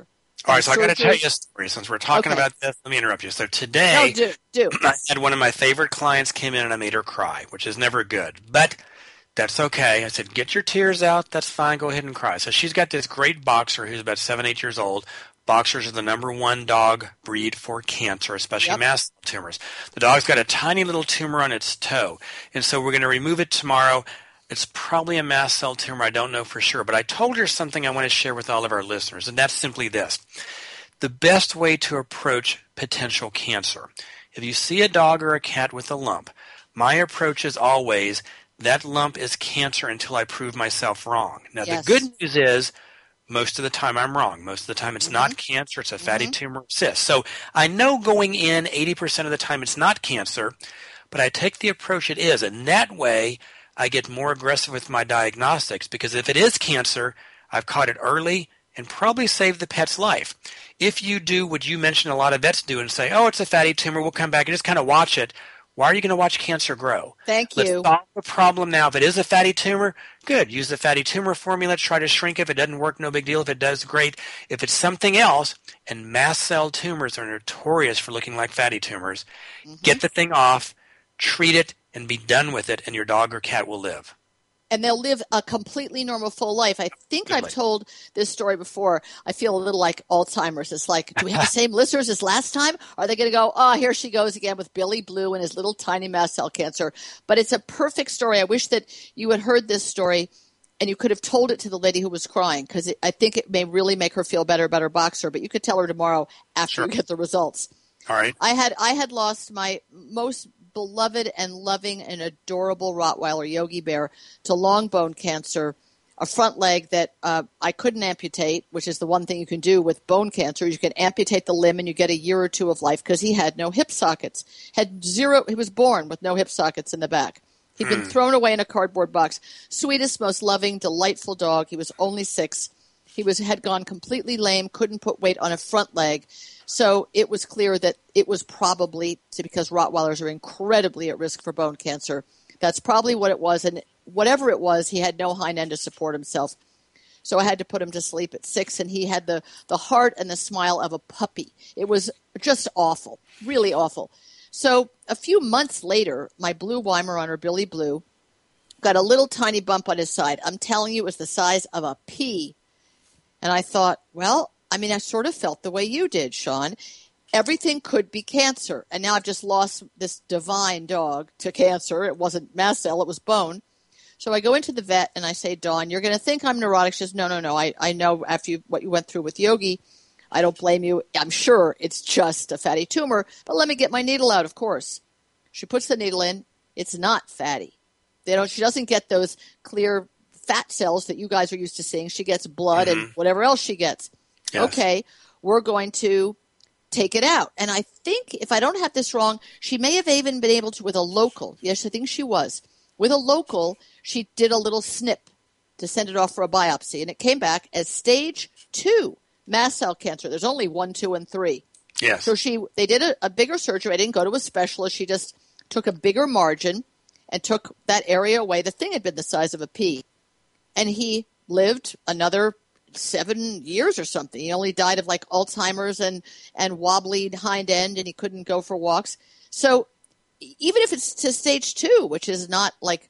All right, so I got to tell surgeries? you a story. Since we're talking Okay. about this, let me interrupt you. So today, No, do do. I had one of my favorite clients came in and I made her cry, which is never good. But that's okay. I said, get your tears out. That's fine. Go ahead and cry. So she's got this great boxer who's about seven, eight years old. Boxers are the number one dog breed for cancer, especially Yep. mast cell tumors. The dog's got a tiny little tumor on its toe, and so we're going to remove it tomorrow. It's probably a mast cell tumor. I don't know for sure, but I told her something I want to share with all of our listeners, and that's simply this. The best way to approach potential cancer. If you see a dog or a cat with a lump, my approach is always, that lump is cancer until I prove myself wrong. Now, Yes. the good news is, most of the time I'm wrong. Most of the time it's Mm-hmm. not cancer, it's a fatty tumor or cyst. So I know going in eighty percent of the time it's not cancer, but I take the approach it is. And that way I get more aggressive with my diagnostics, because if it is cancer, I've caught it early and probably saved the pet's life. If you do what you mentioned a lot of vets do and say, oh, it's a fatty tumor, we'll come back and just kind of watch it, why are you going to watch cancer grow? Thank Let's you. solve the problem now. If it is a fatty tumor, good. Use the fatty tumor formula. Try to shrink. If it doesn't work, no big deal. If it does, great. If it's something else, and mast cell tumors are notorious for looking like fatty tumors, get the thing off, treat it, and be done with it, and your dog or cat will live. And they'll live a completely normal full life. I think I've Really? told this story before. I feel a little like Alzheimer's. It's like, do we have the same listeners as last time? Are they going to go, oh, here she goes again with Billy Blue and his little tiny mast cell cancer? But it's a perfect story. I wish that you had heard this story and you could have told it to the lady who was crying, because I think it may really make her feel better about her boxer. But you could tell her tomorrow after Sure. you get the results. All right. I had I had lost my most beloved and loving and adorable Rottweiler, Yogi Bear, to long bone cancer, a front leg that uh, I couldn't amputate, which is the one thing you can do with bone cancer. You can amputate the limb and you get a year or two of life, because he had no hip sockets. Had zero. He was born with no hip sockets in the back. He'd been thrown away in a cardboard box. Sweetest, most loving, delightful dog. He was only six. He was had gone completely lame, couldn't put weight on a front leg. So it was clear that it was probably, because Rottweilers are incredibly at risk for bone cancer, that's probably what it was. And whatever it was, he had no hind end to support himself. So I had to put him to sleep at six, and he had the, the heart and the smile of a puppy. It was just awful, really awful. So a few months later, my blue Weimaraner, Billy Blue, got a little tiny bump on his side. I'm telling you, it was the size of a pea. And I thought, well, I mean, I sort of felt the way you did, Sean. Everything could be cancer. And now I've just lost this divine dog to cancer. It wasn't mast cell, it was bone. So I go into the vet and I say, Dawn, you're going to think I'm neurotic. She says, no, no, no. I, I know after you, what you went through with Yogi, I don't blame you. I'm sure it's just a fatty tumor, but let me get my needle out, of course. She puts the needle in. It's not fatty. They don't. She doesn't get those clear fat cells that you guys are used to seeing. She gets blood Mm-hmm. and whatever else she gets. Yes. Okay, we're going to take it out. And I think, if I don't have this wrong, she may have even been able to, with a local. Yes, I think she was. With a local, she did a little snip to send it off for a biopsy. And it came back as stage two mast cell cancer. There's only one, two, and three. Yes. So she, they did a, a bigger surgery. I didn't go to a specialist. She just took a bigger margin and took that area away. The thing had been the size of a pea. And he lived another seven years or something. He only died of like Alzheimer's and, and wobbly hind end, and he couldn't go for walks. So even if it's to stage two, which is not like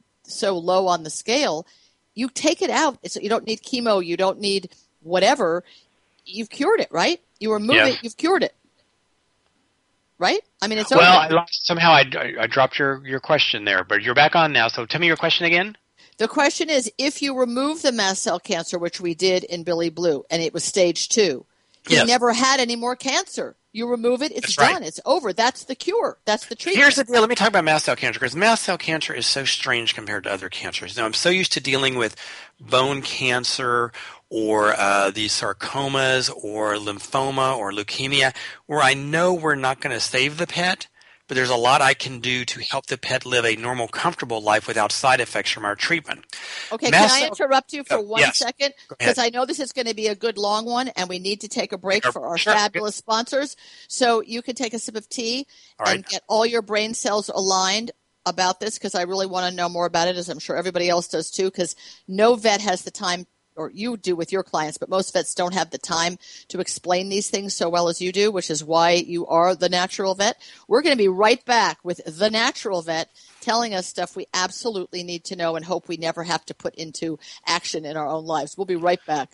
so low on the scale, you take it out. It's, you don't need chemo. You don't need whatever. You've cured it, right? You remove Yeah. it. You've cured it. Right? I mean, it's Well, I over. lost, somehow I, I, I dropped your, your question there, but you're back on now. So tell me your question again. The question is, if you remove the mast cell cancer, which we did in Billy Blue, and it was stage two, he Yes. never had any more cancer. You remove it, it's That's right. done. It's over. That's the cure. That's the treatment. Here's the deal. Let me talk about mast cell cancer, because mast cell cancer is so strange compared to other cancers. Now, I'm so used to dealing with bone cancer or uh, these sarcomas or lymphoma or leukemia, where I know we're not going to save the pet, but there's a lot I can do to help the pet live a normal, comfortable life without side effects from our treatment. Okay, Mast can I cell- interrupt you for Oh, one yes. second? Go ahead. Because I know this is going to be a good long one, and we need to take a break Sure. for our Sure. fabulous sponsors. So you can take a sip of tea All and right. get all your brain cells aligned about this, because I really want to know more about it, as I'm sure everybody else does too, because no vet has the time or you do with your clients, but most vets don't have the time to explain these things so well as you do, which is why you are the natural vet. We're going to be right back with the natural vet telling us stuff we absolutely need to know and hope we never have to put into action in our own lives. We'll be right back.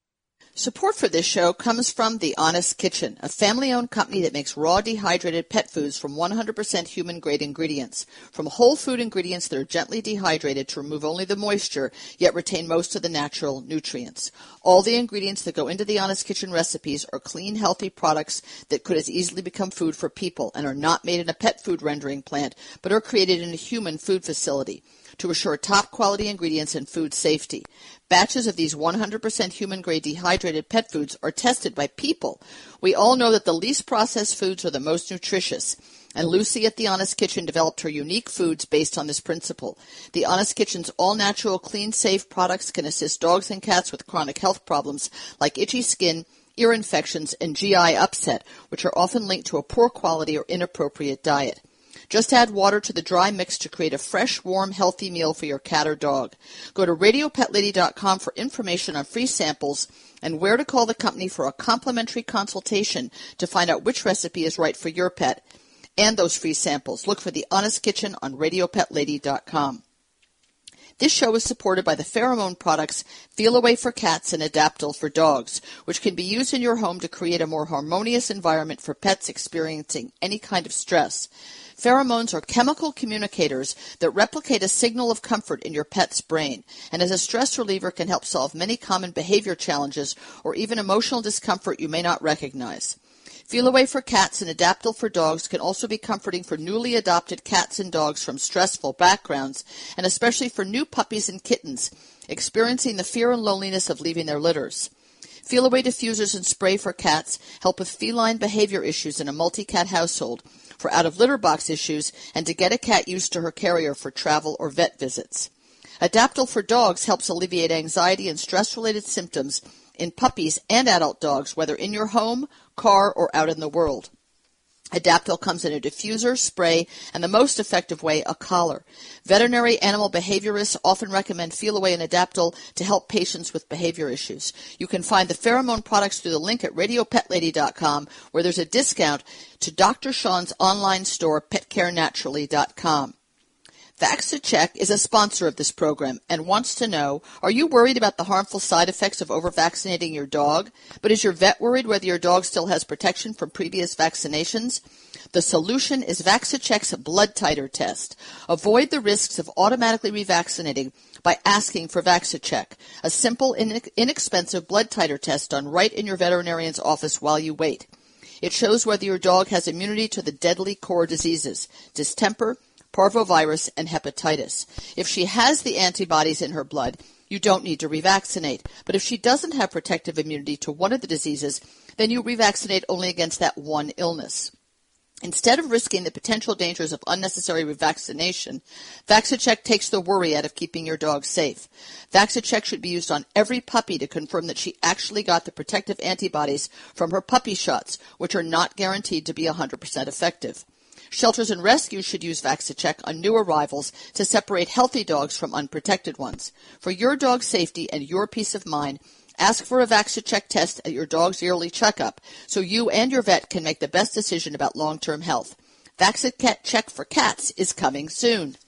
Support for this show comes from The Honest Kitchen, a family-owned company that makes raw dehydrated pet foods from one hundred percent human-grade ingredients. From whole food ingredients that are gently dehydrated to remove only the moisture, yet retain most of the natural nutrients. All the ingredients that go into The Honest Kitchen recipes are clean, healthy products that could as easily become food for people and are not made in a pet food rendering plant, but are created in a human food facility to assure top-quality ingredients and food safety. Batches of these one hundred percent human-grade dehydrated pet foods are tested by people. We all know that the least processed foods are the most nutritious, and Lucy at The Honest Kitchen developed her unique foods based on this principle. The Honest Kitchen's all-natural, clean, safe products can assist dogs and cats with chronic health problems like itchy skin, ear infections, and G I upset, which are often linked to a poor quality or inappropriate diet. Just add water to the dry mix to create a fresh, warm, healthy meal for your cat or dog. Go to radio pet lady dot com for information on free samples and where to call the company for a complimentary consultation to find out which recipe is right for your pet and those free samples. Look for The Honest Kitchen on radio pet lady dot com. This show is supported by the pheromone products Feel Away for cats and Adaptil for dogs, which can be used in your home to create a more harmonious environment for pets experiencing any kind of stress. Pheromones are chemical communicators that replicate a signal of comfort in your pet's brain, and as a stress reliever can help solve many common behavior challenges or even emotional discomfort you may not recognize. Feel Away for cats and Adaptil for dogs can also be comforting for newly adopted cats and dogs from stressful backgrounds, and especially for new puppies and kittens experiencing the fear and loneliness of leaving their litters. Feel Away diffusers and spray for cats help with feline behavior issues in a multi-cat household, for out-of-litter box issues, and to get a cat used to her carrier for travel or vet visits. Adaptil for dogs helps alleviate anxiety and stress-related symptoms in puppies and adult dogs, whether in your home, car, or out in the world. Adaptil comes in a diffuser, spray, and the most effective way, a collar. Veterinary animal behaviorists often recommend Feel Away and Adaptil to help patients with behavior issues. You can find the pheromone products through the link at radio pet lady dot com, where there's a discount to Doctor Sean's online store, pet care naturally dot com. VaxiCheck is a sponsor of this program and wants to know, are you worried about the harmful side effects of over-vaccinating your dog? But is your vet worried whether your dog still has protection from previous vaccinations? The solution is VaxiCheck's blood titer test. Avoid the risks of automatically revaccinating by asking for VaxiCheck, a simple, inexpensive blood titer test done right in your veterinarian's office while you wait. It shows whether your dog has immunity to the deadly core diseases, distemper, parvovirus, and hepatitis. If she has the antibodies in her blood, you don't need to revaccinate. But if she doesn't have protective immunity to one of the diseases, then you revaccinate only against that one illness. Instead of risking the potential dangers of unnecessary revaccination, VaxiCheck takes the worry out of keeping your dog safe. VaxiCheck should be used on every puppy to confirm that she actually got the protective antibodies from her puppy shots, which are not guaranteed to be one hundred percent effective. Shelters and rescues should use VaxiCheck on new arrivals to separate healthy dogs from unprotected ones. For your dog's safety and your peace of mind, ask for a VaxiCheck test at your dog's yearly checkup so you and your vet can make the best decision about long-term health. VaxiCheck for cats is coming soon.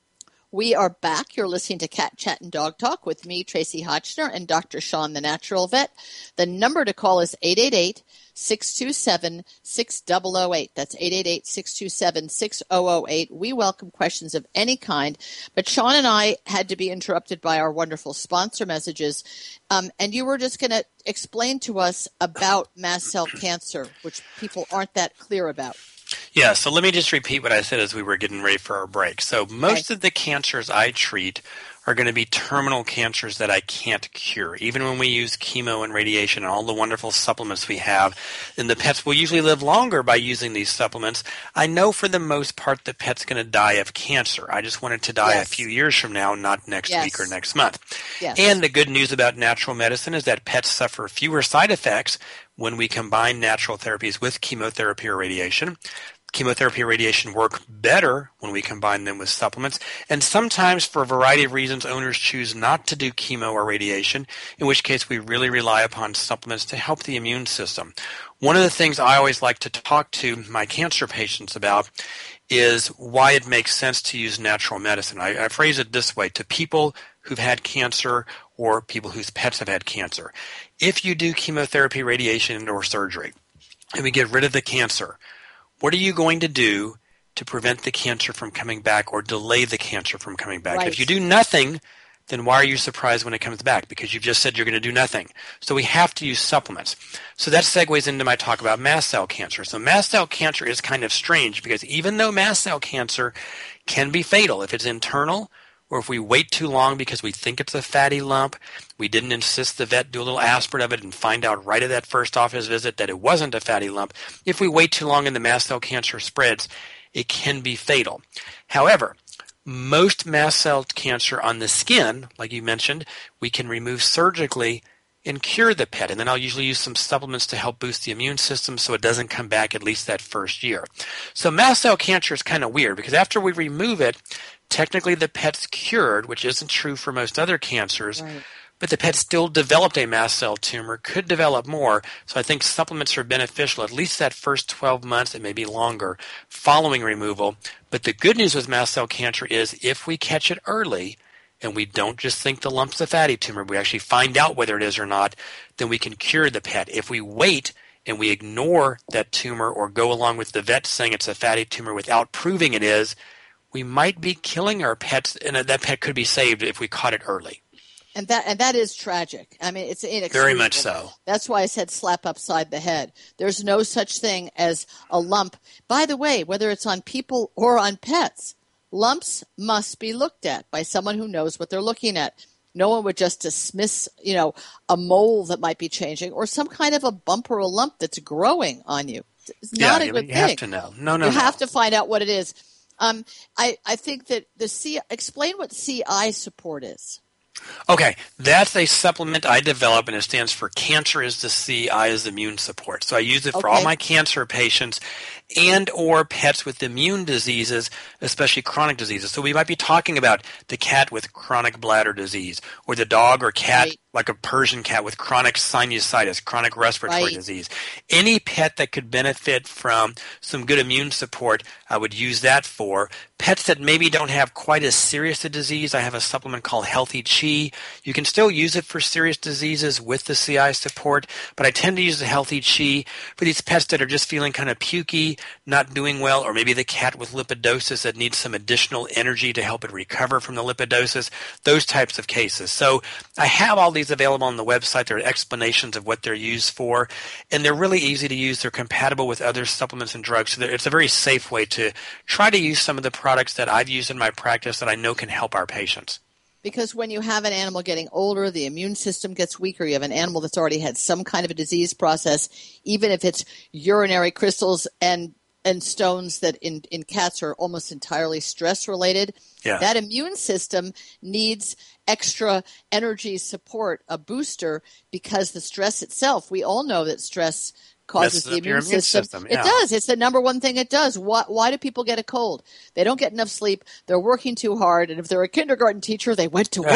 We are back. You're listening to Cat Chat and Dog Talk with me, Tracy Hotchner, and Doctor Sean, the Natural Vet. The number to call is eight eight eight, six two seven, six zero zero eight. That's eight eight eight, six two seven, six zero zero eight. We welcome questions of any kind, but Sean and I had to be interrupted by our wonderful sponsor messages, um, and you were just going to explain to us about mast cell cancer, which people aren't that clear about. Yeah, so let me just repeat what I said as we were getting ready for our break. So most okay. of the cancers I treat are going to be terminal cancers that I can't cure. Even when we use chemo and radiation and all the wonderful supplements we have, then the pets will usually live longer by using these supplements. I know for the most part the pet's going to die of cancer. I just want it to die yes. a few years from now, not next yes. week or next month. Yes. And the good news about natural medicine is that pets suffer fewer side effects when we combine natural therapies with chemotherapy or radiation. chemotherapy and radiation work better when we combine them with supplements. And sometimes, for a variety of reasons, owners choose not to do chemo or radiation, in which case we really rely upon supplements to help the immune system. One of the things I always like to talk to my cancer patients about is why it makes sense to use natural medicine. I, I phrase it this way: to people who've had cancer or people whose pets have had cancer. If you do chemotherapy, radiation, or surgery, and we get rid of the cancer, what are you going to do to prevent the cancer from coming back or delay the cancer from coming back? Right. If you do nothing, then why are you surprised when it comes back? Because you've just said you're going to do nothing. So we have to use supplements. So that segues into my talk about mast cell cancer. So mast cell cancer is kind of strange because even though mast cell cancer can be fatal if it's internal, or if we wait too long because we think it's a fatty lump, we didn't insist the vet do a little aspirate of it and find out right at that first office visit that it wasn't a fatty lump. If we wait too long and the mast cell cancer spreads, it can be fatal. However, most mast cell cancer on the skin, like you mentioned, we can remove surgically and cure the pet. And then I'll usually use some supplements to help boost the immune system so it doesn't come back at least that first year. So mast cell cancer is kind of weird because after we remove it, technically the pet's cured, which isn't true for most other cancers, right. But the pet still developed a mast cell tumor, could develop more. So I think supplements are beneficial at least that first twelve months, and maybe longer, following removal. But the good news with mast cell cancer is if we catch it early, and we don't just think the lump's a fatty tumor, we actually find out whether it is or not, then we can cure the pet. If we wait and we ignore that tumor or go along with the vet saying it's a fatty tumor without proving it is, we might be killing our pets, and that pet could be saved if we caught it early. And that and that is tragic. I mean, it's inexcusable. Very much so. That's why I said slap upside the head. There's no such thing as a lump. By the way, whether it's on people or on pets, lumps must be looked at by someone who knows what they're looking at. No one would just dismiss, you know, a mole that might be changing or some kind of a bump or a lump that's growing on you. It's not yeah, a good you thing. You have to know. No, no, You no. have to find out what it is. Um, I, I think that the C, explain what C I support is. Okay, that's a supplement I developed, and it stands for Cancer is the C, I is immune support. So I use it for Okay. all my cancer patients and or pets with immune diseases, especially chronic diseases. So we might be talking about the cat with chronic bladder disease, or the dog or cat, Right. like a Persian cat with chronic sinusitis, chronic respiratory Right. disease. Any pet that could benefit from some good immune support, I would use that for. Pets that maybe don't have quite as serious a disease, I have a supplement called Healthy Chi. You can still use it for serious diseases with the C I support, but I tend to use the Healthy Chi for these pets that are just feeling kind of pukey, not doing well, or maybe the cat with lipidosis that needs some additional energy to help it recover from the lipidosis, those types of cases. So I have all these available on the website. There are explanations of what they're used for, and they're really easy to use. They're compatible with other supplements and drugs, so it's a very safe way to try to use some of the products that I've used in my practice that I know can help our patients. Because when you have an animal getting older, the immune system gets weaker. You have an animal that's already had some kind of a disease process, even if it's urinary crystals and and stones that in, in cats are almost entirely stress-related. Yeah. That immune system needs extra energy support, a booster, because the stress itself, we all know that stress causes Messes the up immune, your immune system. system, It yeah. does. It's the number one thing it does. Why, why do people get a cold? They don't get enough sleep. They're working too hard. And if they're a kindergarten teacher, they went to work.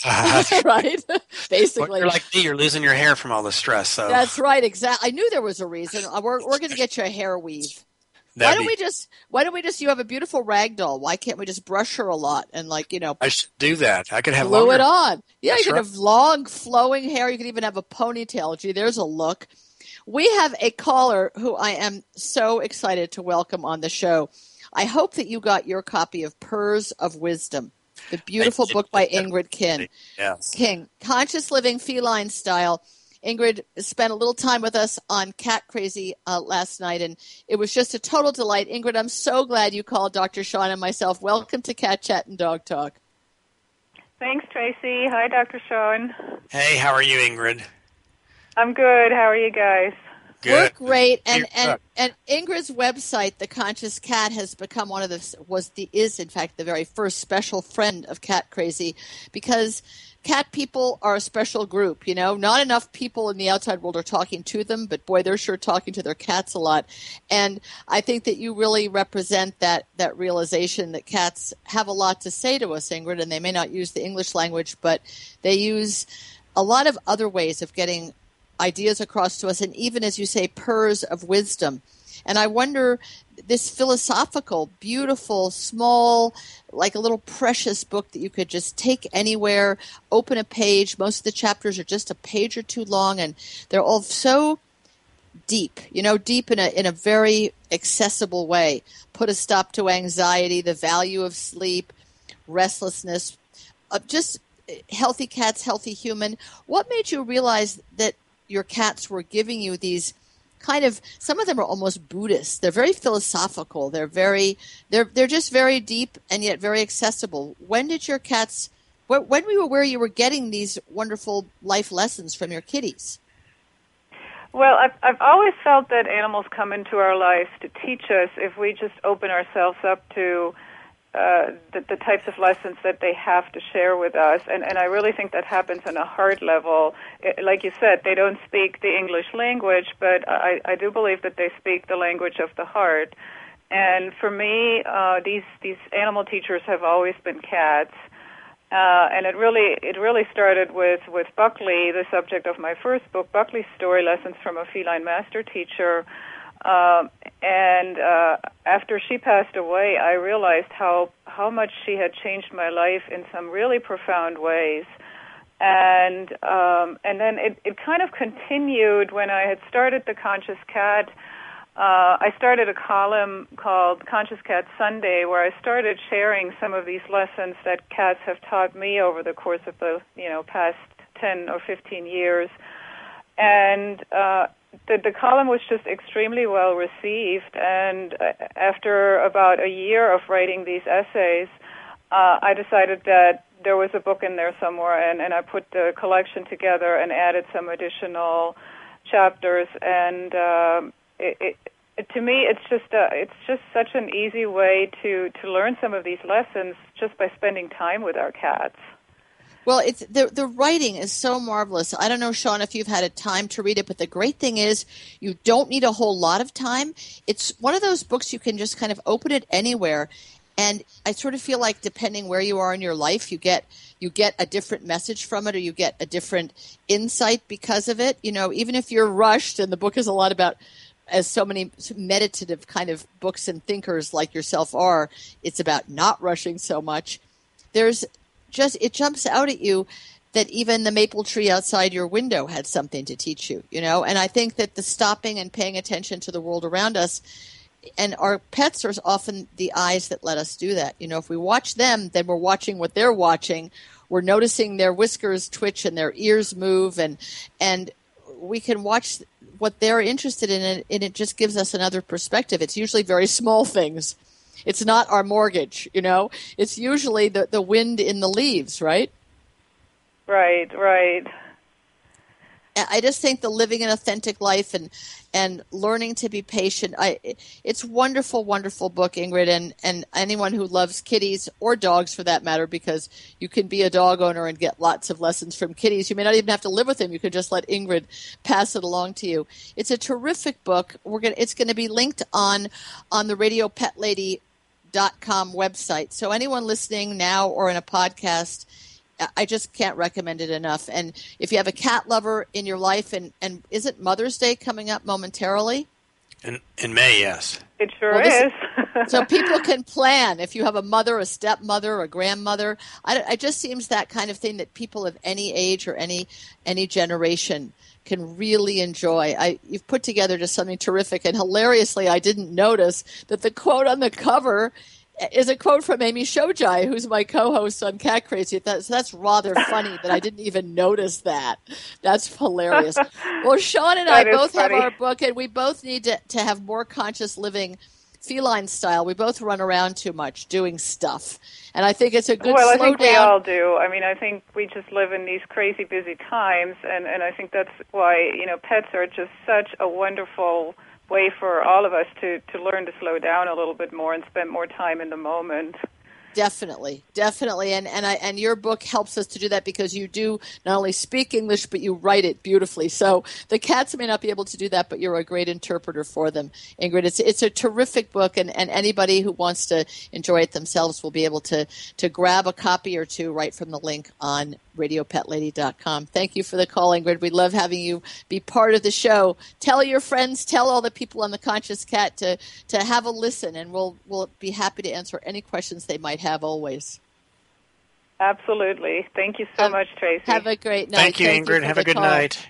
Right? Basically. Well, you're like me. You're losing your hair from all the stress. So That's right. Exactly. I knew there was a reason. Uh, We're, we're going to get you a hair weave. Why that'd don't be- we just, why don't we just, you have a beautiful rag doll. Why can't we just brush her a lot and like, you know, I should do that. I could have glue longer. it on? Yeah, That's you can right. have long flowing hair. You can even have a ponytail. Gee, there's a look. We have a caller who I am so excited to welcome on the show. I hope that you got your copy of Purrs of Wisdom, the beautiful did. book by Ingrid King. Yes. King, Conscious Living Feline Style. Ingrid spent a little time with us on Cat Crazy uh, last night, and it was just a total delight. Ingrid, I'm so glad you called Doctor Sean and myself. Welcome to Cat Chat and Dog Talk. Thanks, Tracy. Hi, Doctor Sean. Hey, how are you, Ingrid? I'm good. How are you guys? Good. We're great, and, Keep it and up. and Ingrid's website, The Conscious Cat, has become one of the was the is in fact the very first special friend of Cat Crazy, because cat people are a special group. You know, not enough people in the outside world are talking to them, but boy, they're sure talking to their cats a lot. And I think that you really represent that that realization that cats have a lot to say to us, Ingrid, and they may not use the English language, but they use a lot of other ways of getting ideas across to us, and even, as you say, purrs of wisdom. And I wonder, this philosophical, beautiful, small, like a little precious book that you could just take anywhere, open a page. Most of the chapters are just a page or two long, and they're all so deep, you know, deep in a in a very accessible way. Put a stop to anxiety, the value of sleep, restlessness, uh, just healthy cats, healthy human. What made you realize that your cats were giving you these kind of, some of them are almost Buddhist. They're very philosophical. They're very, they're they're just very deep and yet very accessible. When did your cats, when, when were you aware you were getting these wonderful life lessons from your kitties? Well, I've, I've always felt that animals come into our lives to teach us if we just open ourselves up to uh, the, the types of lessons that they have to share with us. And, and I really think that happens on a heart level. It, like you said, they don't speak the English language, but I, I do believe that they speak the language of the heart. And for me, uh, these these animal teachers have always been cats. Uh, and it really it really started with, with Buckley, the subject of my first book, Buckley's Story Lessons from a Feline Master Teacher. Um, and uh, after she passed away, I realized how, how much she had changed my life in some really profound ways. And um, and then it, it kind of continued when I had started The Conscious Cat. Uh, I started a column called Conscious Cat Sunday, where I started sharing some of these lessons that cats have taught me over the course of the you know past ten or fifteen years, and uh, the, the column was just extremely well received. And uh, after about a year of writing these essays, uh, I decided that there was a book in there somewhere, and, and I put the collection together and added some additional chapters. And um, It, it, it, to me, it's just a, it's just such an easy way to, to learn some of these lessons just by spending time with our cats. Well, it's the the writing is so marvelous. I don't know, Sean, if you've had a time to read it, but the great thing is you don't need a whole lot of time. It's one of those books you can just kind of open it anywhere, and I sort of feel like depending where you are in your life, you get you get a different message from it, or you get a different insight because of it. You know, even if you're rushed, and the book is a lot about, as so many meditative kind of books and thinkers like yourself are, it's about not rushing so much. There's just, it jumps out at you that even the maple tree outside your window had something to teach you, you know? And I think that the stopping and paying attention to the world around us, and our pets are often the eyes that let us do that. You know, if we watch them, then we're watching what they're watching. We're noticing their whiskers twitch and their ears move, and, and we can watch what they're interested in, and it just gives us another perspective. It's usually very small things. It's not our mortgage, you know. It's usually the, the wind in the leaves, right? Right, right. I just think the living an authentic life and and learning to be patient. I it's wonderful, wonderful book, Ingrid, and, and anyone who loves kitties or dogs for that matter, because you can be a dog owner and get lots of lessons from kitties. You may not even have to live with them. You could just let Ingrid pass it along to you. It's a terrific book. We're gonna it's going to be linked on on the radio pet lady dot com website. So anyone listening now or in a podcast, I just can't recommend it enough. And if you have a cat lover in your life, and, and isn't Mother's Day coming up momentarily? In, in May, yes. It sure Well, this- is. So people can plan. If you have a mother, a stepmother, a grandmother, I, it just seems that kind of thing that people of any age or any any generation can really enjoy. I, you've put together just something terrific. And hilariously, I didn't notice that the quote on the cover is a quote from Amy Shojai, who's my co-host on Cat Crazy. That's, that's rather funny that I didn't even notice that. That's hilarious. Well, Sean and I That is both funny. have our book, and we both need to, to have more conscious living feline style. We both run around too much doing stuff. And I think it's a good well, I slow think down. we all do. I mean, I think we just live in these crazy busy times, and, and I think that's why, you know, pets are just such a wonderful way for all of us to, to learn to slow down a little bit more and spend more time in the moment. Definitely, definitely, and and I and your book helps us to do that because you do not only speak English but you write it beautifully. So the cats may not be able to do that, but you're a great interpreter for them, Ingrid. It's it's a terrific book, and, and anybody who wants to enjoy it themselves will be able to to grab a copy or two right from the link on radio pet lady dot com. Thank you for the call, Ingrid. We love having you be part of the show. Tell your friends, tell all the people on The Conscious Cat to to have a listen, and we'll we'll be happy to answer any questions they might have always. Absolutely. Thank you so have, much, Tracy. Have a great night. Thank you, Thank Ingrid. You have a good call. night.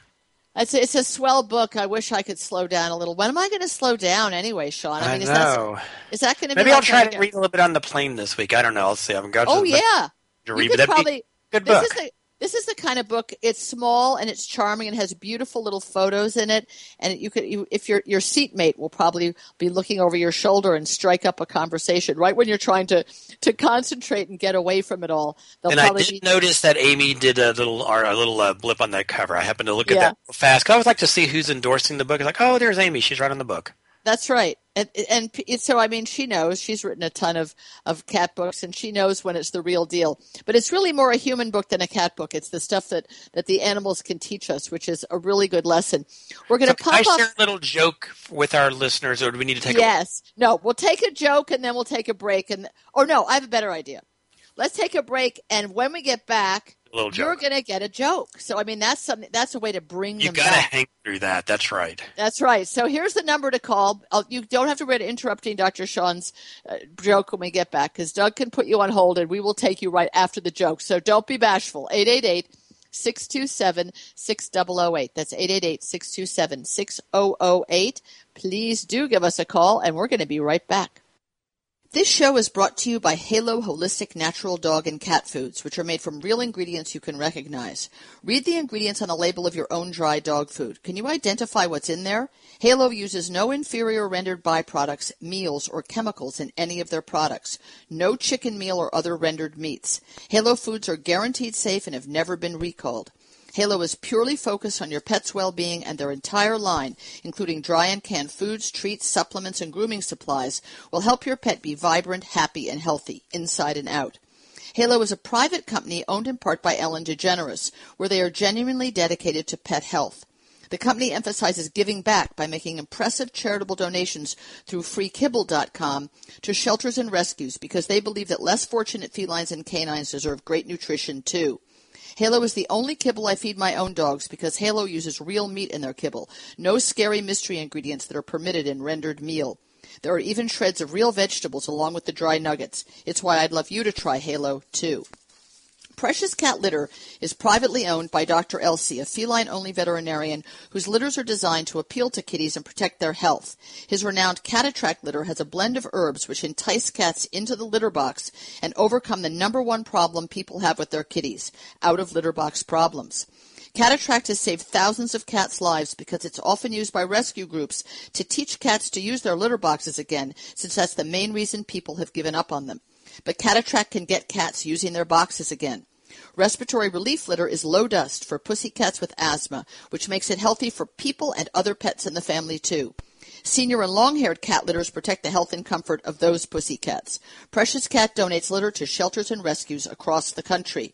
It's a, it's a swell book. I wish I could slow down a little. When am I going to slow down anyway, Sean? I mean, I is know. that is that going to be? Maybe like I'll try a, to read a little bit on the plane this week. I don't know. I'll see. I haven't got Oh to, yeah, to you read, could but that'd probably. be a good this book. is the this is the kind of book. It's small and it's charming and has beautiful little photos in it. And you could, you, if your your seatmate will probably be looking over your shoulder and strike up a conversation right when you're trying to, to concentrate and get away from it all. They'll and I probably did be, notice that Amy did a little or a little uh, blip on that cover. I happened to look at Yeah. that real fast because I always like to see who's endorsing the book. It's like, oh, there's Amy. She's right on the book. That's right. And, and and so, I mean, she knows. She's written a ton of, of cat books, and she knows when it's the real deal. But it's really more a human book than a cat book. It's the stuff that, that the animals can teach us, which is a really good lesson. We're going to So pop can I up. share a little joke with our listeners, or do we need to take Yes. No, we'll take a joke, and then we'll take a break. And Or no, I have a better idea. Let's take a break, and when we get back, a little you're joke? going to get a joke. So, I mean, that's something. That's a way to bring You them got to back. hang through that. That's right. That's right. So here's the number to call. I'll, you don't have to worry about interrupting Doctor Sean's uh, joke when we get back, because Doug can put you on hold, and we will take you right after the joke. So don't be bashful. eight eight eight, six two seven, six zero zero eight. That's eight eight eight, six two seven, six zero zero eight. Please do give us a call, and we're going to be right back. This show is brought to you by Halo Holistic Natural Dog and Cat Foods, which are made from real ingredients you can recognize. Read the ingredients on the label of your own dry dog food. Can you identify what's in there? Halo uses no inferior rendered byproducts, meals, or chemicals in any of their products. No chicken meal or other rendered meats. Halo foods are guaranteed safe and have never been recalled. Halo is purely focused on your pet's well-being, and their entire line, including dry and canned foods, treats, supplements, and grooming supplies, will help your pet be vibrant, happy, and healthy, inside and out. Halo is a private company owned in part by Ellen DeGeneres, where they are genuinely dedicated to pet health. The company emphasizes giving back by making impressive charitable donations through free kibble dot com to shelters and rescues, because they believe that less fortunate felines and canines deserve great nutrition too. Halo is the only kibble I feed my own dogs because Halo uses real meat in their kibble, no scary mystery ingredients that are permitted in rendered meal. There are even shreds of real vegetables along with the dry nuggets. It's why I'd love you to try Halo too. Precious Cat Litter is privately owned by Doctor Elsie, a feline-only veterinarian whose litters are designed to appeal to kitties and protect their health. His renowned Cat Attract litter has a blend of herbs which entice cats into the litter box and overcome the number one problem people have with their kitties, out-of-litter box problems. Cat Attract has saved thousands of cats' lives because it's often used by rescue groups to teach cats to use their litter boxes again, since that's the main reason people have given up on them. But Cat Attract can get cats using their boxes again. Respiratory Relief Litter is low dust for pussy cats with asthma, which makes it healthy for people and other pets in the family too. Senior and long-haired cat litters protect the health and comfort of those pussy cats. Precious Cat donates litter to shelters and rescues across the country.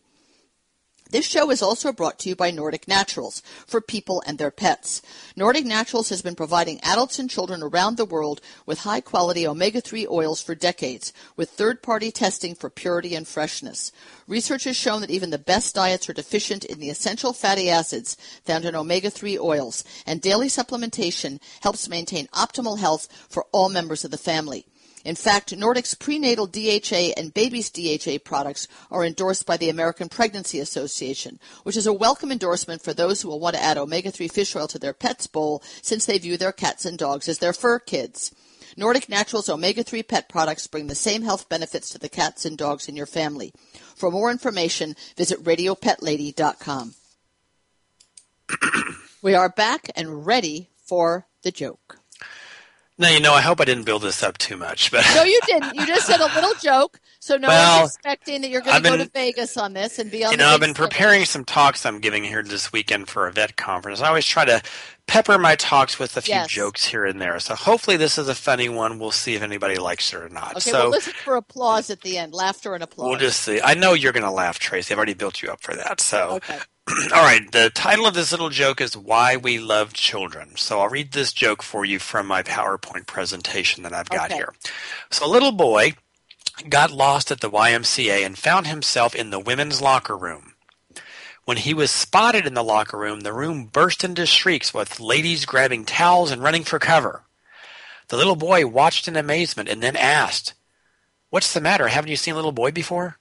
This show is also brought to you by Nordic Naturals, for people and their pets. Nordic Naturals has been providing adults and children around the world with high-quality omega three oils for decades, with third-party testing for purity and freshness. Research has shown that even the best diets are deficient in the essential fatty acids found in omega three oils, and daily supplementation helps maintain optimal health for all members of the family. In fact, Nordic's prenatal D H A and baby's D H A products are endorsed by the American Pregnancy Association, which is a welcome endorsement for those who will want to add omega three fish oil to their pet's bowl, since they view their cats and dogs as their fur kids. Nordic Naturals omega three pet products bring the same health benefits to the cats and dogs in your family. For more information, visit radio pet lady dot com. We are back and ready for the joke. No, you know, I hope I didn't build this up too much. But No, you didn't. You just said a little joke, so no Well, one's expecting that you're going I've to go been- to Vegas on this and be on You the know, I've big been stage. preparing some talks I'm giving here this weekend for a vet conference. I always try to pepper my talks with a few Yes. jokes here and there. So hopefully this is a funny one. We'll see if anybody likes it or not. Okay, so well, listen for applause at the end, laughter and applause. we'll just see. I know you're going to laugh, Tracy. I've already built you up for that. So, Okay. all right. The title of this little joke is Why We Love Children. So I'll read this joke for you from my PowerPoint presentation that I've got Okay. here. So a little boy got lost at the Y M C A and found himself in the women's locker room. When he was spotted in the locker room, the room burst into shrieks with ladies grabbing towels and running for cover. The little boy watched in amazement and then asked, "What's the matter? Haven't you seen a little boy before?"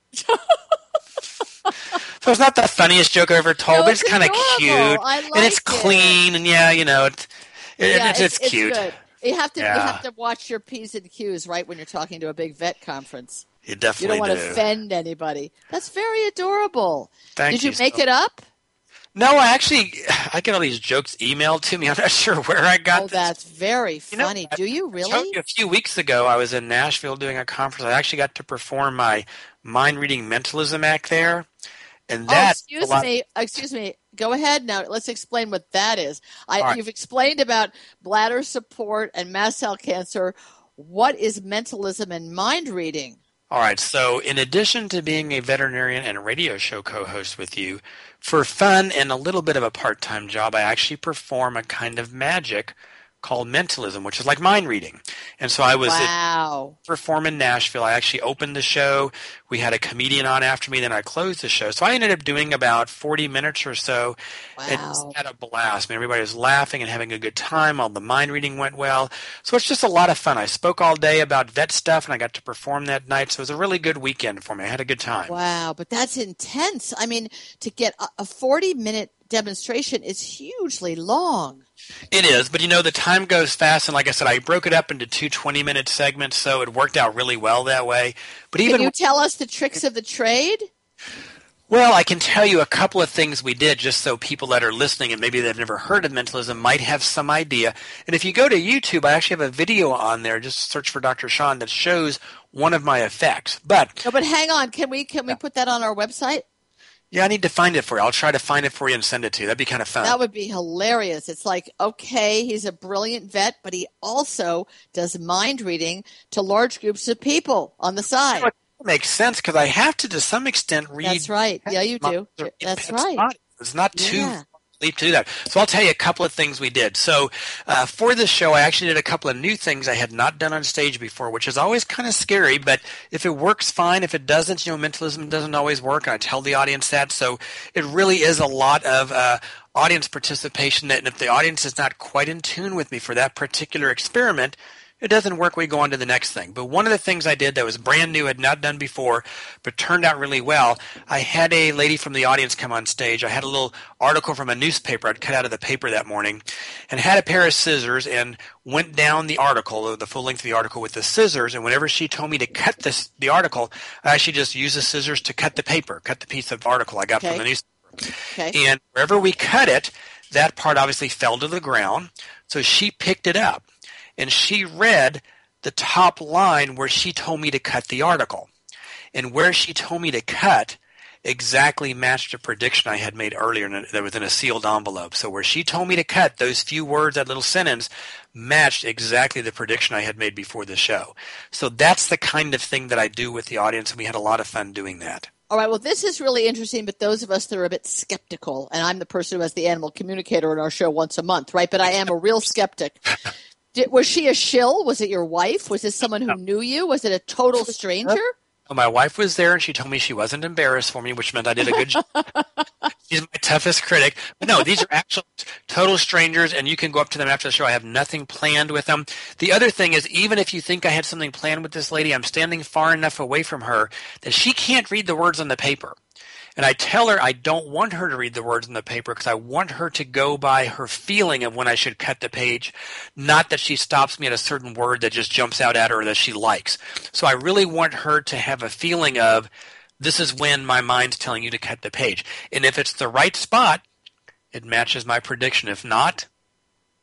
So it's not the funniest joke I've ever told, No, but it's it's kind of adorable. cute. I and it's like it. clean, and yeah, you know, it, it, Yeah, it's, it's, cute. good. You have to you Yeah. have to watch your P's and Q's right when you're talking to a big vet conference. You You definitely don't want do. to offend anybody. That's very adorable. Thank Did you, you make so- it up? No, I actually, I get all these jokes emailed to me. I'm not sure where I got Oh, this. that's very You know, funny. I- Do you I told really? you a few weeks ago, I was in Nashville doing a conference. I actually got to perform my mind reading mentalism act there, and Oh, that's a excuse lot- me. Excuse me. Go ahead now. Let's explain what that is. I, All right. You've explained about bladder support and mast cell cancer. What is mentalism and mind reading? All right. So, in addition to being a veterinarian and a radio show co-host with you, for fun and a little bit of a part-time job, I actually perform a kind of magic called mentalism, which is like mind reading. And so I was at Wow. perform in Nashville. I actually opened the show. We had a comedian on after me. Then I closed the show. So I ended up doing about forty minutes or so. And just Wow. had a blast. I mean, everybody was laughing and having a good time. All the mind reading went well. So it's just a lot of fun. I spoke all day about vet stuff, and I got to perform that night. So it was a really good weekend for me. I had a good time. Wow. But that's intense. I mean, to get a- a forty minute demonstration is hugely long. It is, but you know, the time goes fast. And like I said, I broke it up into two twenty-minute segments, so it worked out really well that way. But even Can you tell us the tricks of the trade? Well, I can tell you a couple of things we did just so people that are listening and maybe they've never heard of mentalism might have some idea. And if you go to YouTube, I actually have a video on there. Just search for Doctor Sean that shows one of my effects. But No, but hang on. Can we can we put that on our website? yeah, I need to find it for you. I'll try to find it for you and send it to you. That'd be kind of fun. That would be hilarious. It's like, okay, he's a brilliant vet, but he also does mind reading to large groups of people on the side. It makes sense because I have to, to some extent, read. That's right. Yeah, you do. Read That's Pet's right. body. It's not too Yeah. deep to do that. So I'll tell you a couple of things we did. So uh, for this show, I actually did a couple of new things I had not done on stage before, which is always kind of scary. But if it works, fine. If it doesn't, you know, mentalism doesn't always work. And I tell the audience that. So it really is a lot of uh, audience participation. That, and if the audience is not quite in tune with me for that particular experiment, it doesn't work, we go on to the next thing. But one of the things I did that was brand new, had not done before, but turned out really well, I had a lady from the audience come on stage. I had a little article from a newspaper I'd cut out of the paper that morning and had a pair of scissors and went down the article, the full length of the article with the scissors, and whenever she told me to cut this, the article, I actually just used the scissors to cut the paper, cut the piece of article I got Okay. from the newspaper. Okay. And wherever we cut it, that part obviously fell to the ground, so she picked it up. And she read the top line where she told me to cut the article. And where she told me to cut exactly matched a prediction I had made earlier in a, that was in a sealed envelope. So where she told me to cut, those few words, that little sentence, matched exactly the prediction I had made before the show. So that's the kind of thing that I do with the audience, and we had a lot of fun doing that. All right. Well, this is really interesting, but those of us that are a bit skeptical, and I'm the person who has the animal communicator in our show once a month, right? But I am a real skeptic. Did, was she a shill? Was it your wife? Was this someone who knew you? Was it a total stranger? Well, my wife was there, and she told me she wasn't embarrassed for me, which meant I did a good job. She's my toughest critic. But no, these are actual total strangers, and you can go up to them after the show. I have nothing planned with them. The other thing is, even if you think I had something planned with this lady, I'm standing far enough away from her that she can't read the words on the paper. And I tell her I don't want her to read the words in the paper because I want her to go by her feeling of when I should cut the page, not that she stops me at a certain word that just jumps out at her or that she likes. So I really want her to have a feeling of this is when my mind's telling you to cut the page. And if it's the right spot, it matches my prediction. If not,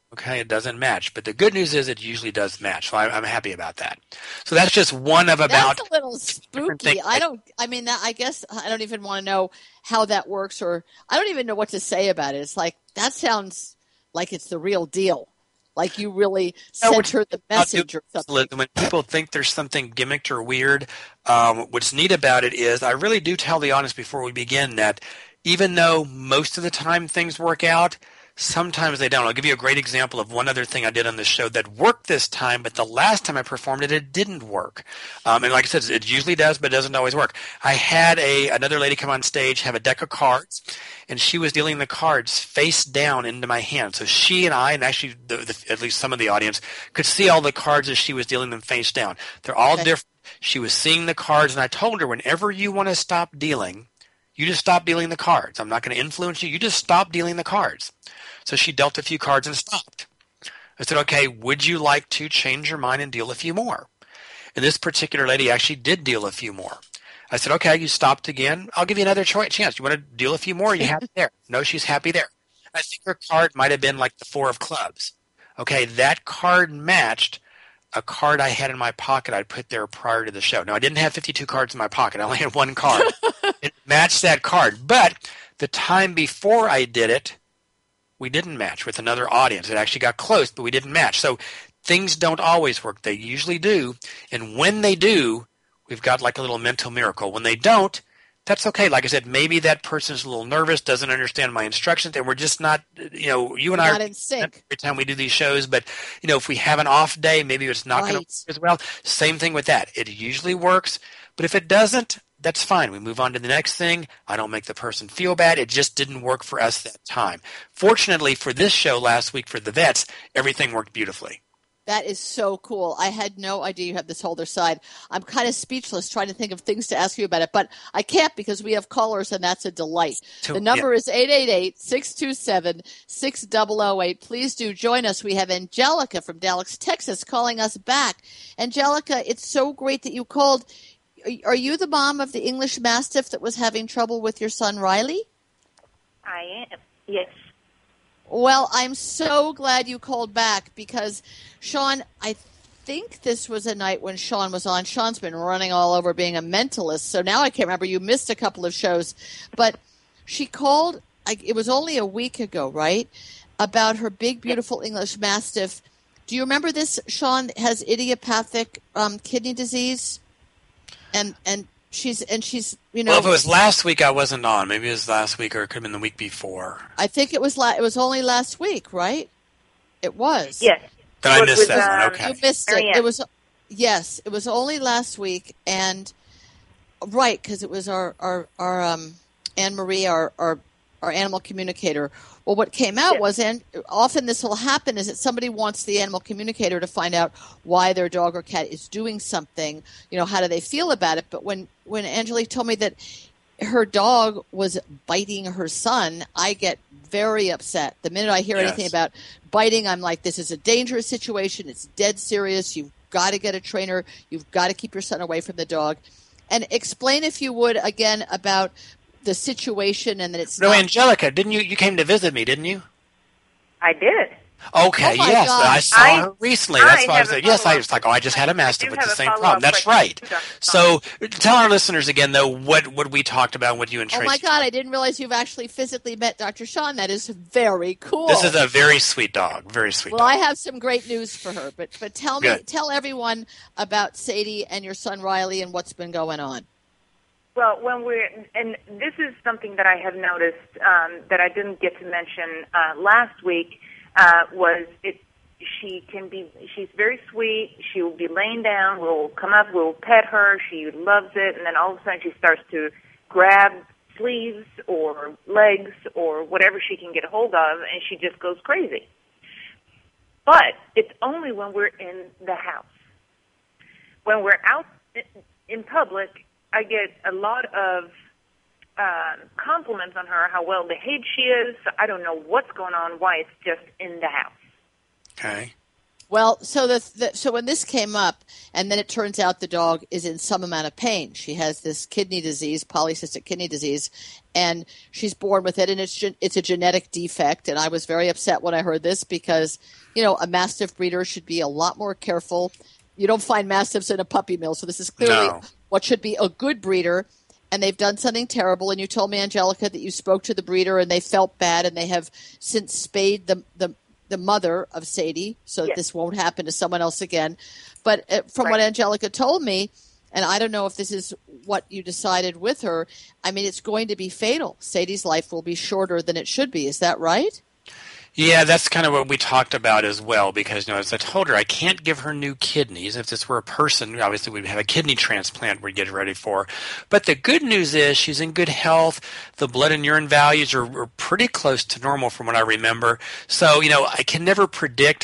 Okay, it doesn't match. But the good news is it usually does match. So I, I'm happy about that. So that's just one of about. That's a little different spooky. things. I don't. I mean, that, I guess I don't even want to know how that works, or I don't even know what to say about it. It's like that sounds like it's the real deal. Like you really No, sent what's her the about message or doing- something. When people think there's something gimmicked or weird, um, what's neat about it is I really do tell the audience before we begin that even though most of the time things work out, sometimes they don't. I'll give you a great example of one other thing I did on the show that worked this time, but the last time I performed it, it didn't work. Um, and like I said, it usually does, but it doesn't always work. I had a another lady come on stage, have a deck of cards, and she was dealing the cards face down into my hand. So she and I, and actually the, the, at least some of the audience, could see all the cards as she was dealing them face down. They're all Okay. different. She was seeing the cards, and I told her, whenever you want to stop dealing, you just stop dealing the cards. I'm not going to influence you. You just stop dealing the cards. So she dealt a few cards and stopped. I said, okay, would you like to change your mind and deal a few more? And this particular lady actually did deal a few more. I said, okay, you stopped again. I'll give you another choice, chance. You want to deal a few more? Are you happy there? No, she's happy there. I think her card might have been like the four of clubs. Okay, that card matched a card I had in my pocket I'd put there prior to the show. Now, I didn't have fifty-two cards in my pocket. I only had one card. It matched that card. But the time before I did it, we didn't match with another audience. It actually got close, but we didn't match. So things don't always work. They usually do. And when they do, we've got like a little mental miracle. When they don't, that's okay. Like I said, maybe that person's a little nervous, doesn't understand my instructions, and we're just not, you know, you and We're I not are in sync. every time we do these shows, but, you know, if we have an off day, maybe it's not going to Right. work as well. Same thing with that. It usually works, but if it doesn't, that's fine. We move on to the next thing. I don't make the person feel bad. It just didn't work for us that time. Fortunately for this show last week for the vets, everything worked beautifully. That is so cool. I had no idea you have this whole other side. I'm kind of speechless trying to think of things to ask you about it, but I can't because we have callers, and that's a delight. So- The number is eight eight eight, six two seven, six zero zero eight. Please do join us. We have Angelica from Dallas, Texas, calling us back. Angelica, it's so great that you called. Are you the mom of the English Mastiff that was having trouble with your son, Riley? I am. Yes. Well, I'm so glad you called back because, Sean, I think this was a night when Sean was on. Sean's been running all over being a mentalist, so now I can't remember. You missed a couple of shows. But she called, I, it was only a week ago, right, about her big, beautiful English Mastiff. Do you remember this, Sean, has idiopathic um, kidney disease? And and she's, and she's you know. Well, if it was last week, I wasn't on. Maybe it was last week or it could have been the week before. I think it was la- it was only last week, right? It was. Yes. Then I With- missed with, that one. um, Okay. You missed it. Marianne. It was, yes, it was only last week, and right because it was our our our um, Anne Marie, our our our animal communicator. Well, what came out Yes. was, and often this will happen, is that somebody wants the animal communicator to find out why their dog or cat is doing something. You know, how do they feel about it? But when when Angelique told me that her dog was biting her son, I get very upset. The minute I hear Yes. anything about biting, I'm like, this is a dangerous situation. It's dead serious. You've got to get a trainer. You've got to keep your son away from the dog. And explain, if you would, again about the situation and that it's No, not. Angelica, didn't you? You came to visit me, didn't you? I did. Okay, Oh my yes, God. I saw I- her recently. That's I why I have was a like, yes, I follow-up. was like, oh, I just had a I mastiff do with have the a same follow-up problem. That's question right. to Doctor So tell our listeners again, though, what what we talked about, what you and Oh Tracy. my God! I didn't realize you've actually physically met Doctor Sean. That is very cool. This is a very sweet dog. Very sweet well, I dog. have some great news for her, but but tell me, Good. tell everyone about Sadie and your son Riley and what's been going on. Well, when we're, and this is something that I have noticed um, that I didn't get to mention uh, last week, uh, was it. She can be, she's very sweet. She will be laying down. We'll come up, we'll pet her. She loves it. And then all of a sudden she starts to grab sleeves or legs or whatever she can get a hold of, and she just goes crazy. But it's only when we're in the house. When we're out in public, I get a lot of uh, compliments on her, how well behaved she is. I don't know what's going on, why it's just in the house. Okay. Well, so the, the so when this came up, and then it turns out the dog is in some amount of pain. She has this kidney disease, polycystic kidney disease, and she's born with it, and it's gen- it's a genetic defect. And I was very upset when I heard this because, you know, a Mastiff breeder should be a lot more careful. You don't find Mastiffs in a puppy mill, so this is clearly No. what should be a good breeder. And they've done something terrible. And you told me, Angelica, that you spoke to the breeder and they felt bad, and they have since spayed the the, the mother of Sadie, so that Yes. this won't happen to someone else again. But uh, from Right. what Angelica told me, and I don't know if this is what you decided with her, I mean, it's going to be fatal. Sadie's life will be shorter than it should be. Is that right? Yeah, that's kind of what we talked about as well, because, you know, as I told her, I can't give her new kidneys. If this were a person, obviously we'd have a kidney transplant we'd get ready for. But the good news is she's in good health. The blood and urine values are, are pretty close to normal from what I remember. So, you know, I can never predict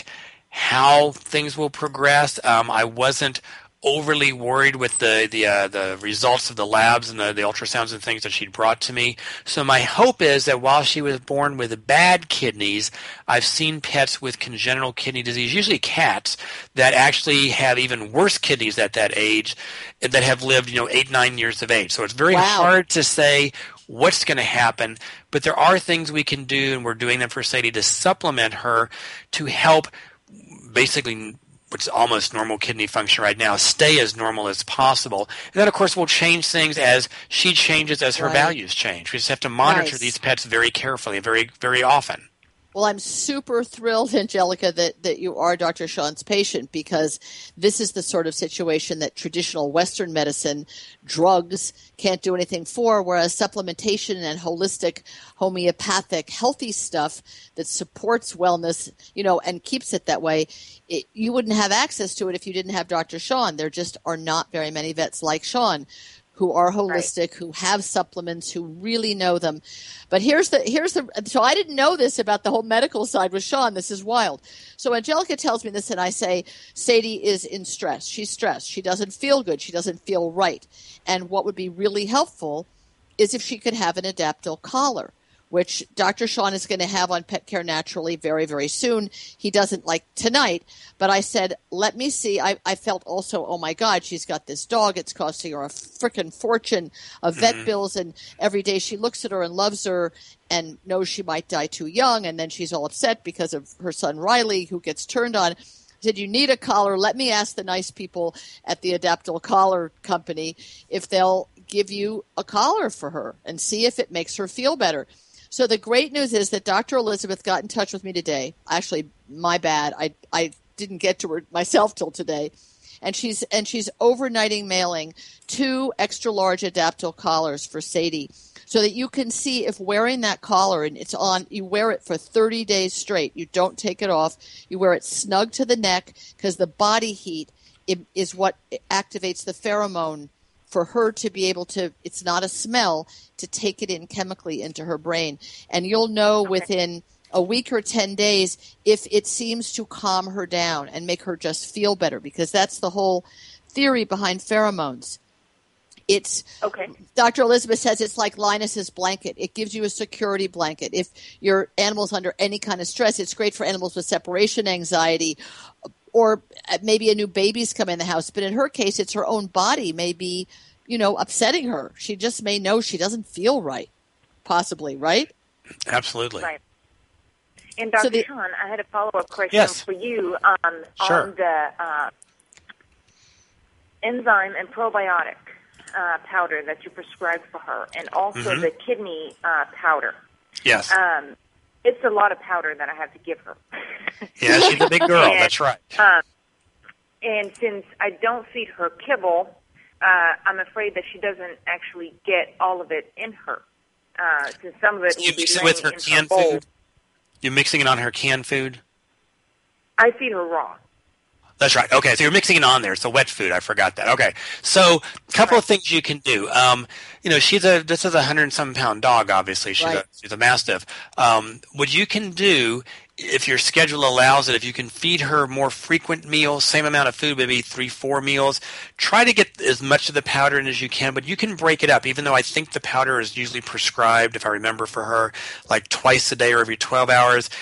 how things will progress. Um, I wasn't overly worried with the the uh, the results of the labs and the, the ultrasounds and things that she'd brought to me. So my hope is that while she was born with bad kidneys, I've seen pets with congenital kidney disease, usually cats, that actually have even worse kidneys at that age, that have lived, you know, eight, nine years of age. So it's very Wow. hard to say what's going to happen, but there are things we can do, and we're doing them for Sadie to supplement her to help basically what's almost normal kidney function right now, stay as normal as possible. And then, of course, we'll change things as she changes, as her Right. values change. We just have to monitor Nice. these pets very carefully, very, very often. Well, I'm super thrilled, Angelica, that, that you are Doctor Sean's patient, because this is the sort of situation that traditional Western medicine, drugs, can't do anything for, whereas supplementation and holistic, homeopathic, healthy stuff that supports wellness, you know, and keeps it that way, it, you wouldn't have access to it if you didn't have Doctor Sean. There just are not very many vets like Sean who are holistic, who have supplements, who really know them. But here's the here's the so I didn't know this about the whole medical side with Sean. This is wild. So Angelica tells me this, and I say, Sadie is in stress. She's stressed. She doesn't feel good. She doesn't feel right. And what would be really helpful is if she could have an Adaptil collar, which Doctor Sean is going to have on Pet Care Naturally very, very soon. He doesn't like tonight, but I said, let me see. I, I felt also, oh my God, she's got this dog. It's costing her a frickin' fortune of vet Mhm. bills, and every day she looks at her and loves her and knows she might die too young, and then she's all upset because of her son Riley, who gets turned on. I said, you need a collar. Let me ask the nice people at the Adaptil Collar Company if they'll give you a collar for her and see if it makes her feel better. So the great news is that Doctor Elizabeth got in touch with me today. Actually, my bad. I I didn't get to her myself till today. And she's and she's overnighting mailing two extra large Adaptil collars for Sadie, so that you can see if wearing that collar, and it's on, you wear it for thirty days straight. You don't take it off. You wear it snug to the neck, because the body heat is what activates the pheromone for her to be able to, it's not a smell, to take it in chemically into her brain. And you'll know Okay. within a week or ten days if it seems to calm her down and make her just feel better, because that's the whole theory behind pheromones. It's Okay. Doctor Elizabeth says it's like Linus's blanket. It gives you a security blanket. If your animal's under any kind of stress, it's great for animals with separation anxiety, or maybe a new baby's come in the house. But in her case, it's her own body may be, you know, upsetting her. She just may know she doesn't feel right, possibly, right? Absolutely. Right. And Doctor So the- Sean, I had a follow-up question Yes. for you um, Sure. on the uh, enzyme and probiotic uh, powder that you prescribed for her, and also Mhm. the kidney uh, powder. Yes. Um, it's a lot of powder that I have to give her. Yeah, she's a big girl. And, That's right. Um, and since I don't feed her kibble, uh, I'm afraid that she doesn't actually get all of it in her. Uh, since some of it You will be mix it laying with her in canned bowl. food? You're mixing it on her canned food? I feed her raw. That's right. Okay, so you're mixing it on there. So wet food. I forgot that. Okay, so a couple of things you can do. Um, you know, she's a this is a hundred and some pound dog. Obviously, she's Right. a she's a mastiff. Um, what you can do, if your schedule allows it, if you can feed her more frequent meals, same amount of food, maybe three, four meals. Try to get as much of the powder in as you can, but you can break it up. Even though I think the powder is usually prescribed, if I remember, for her like twice a day or every twelve hours.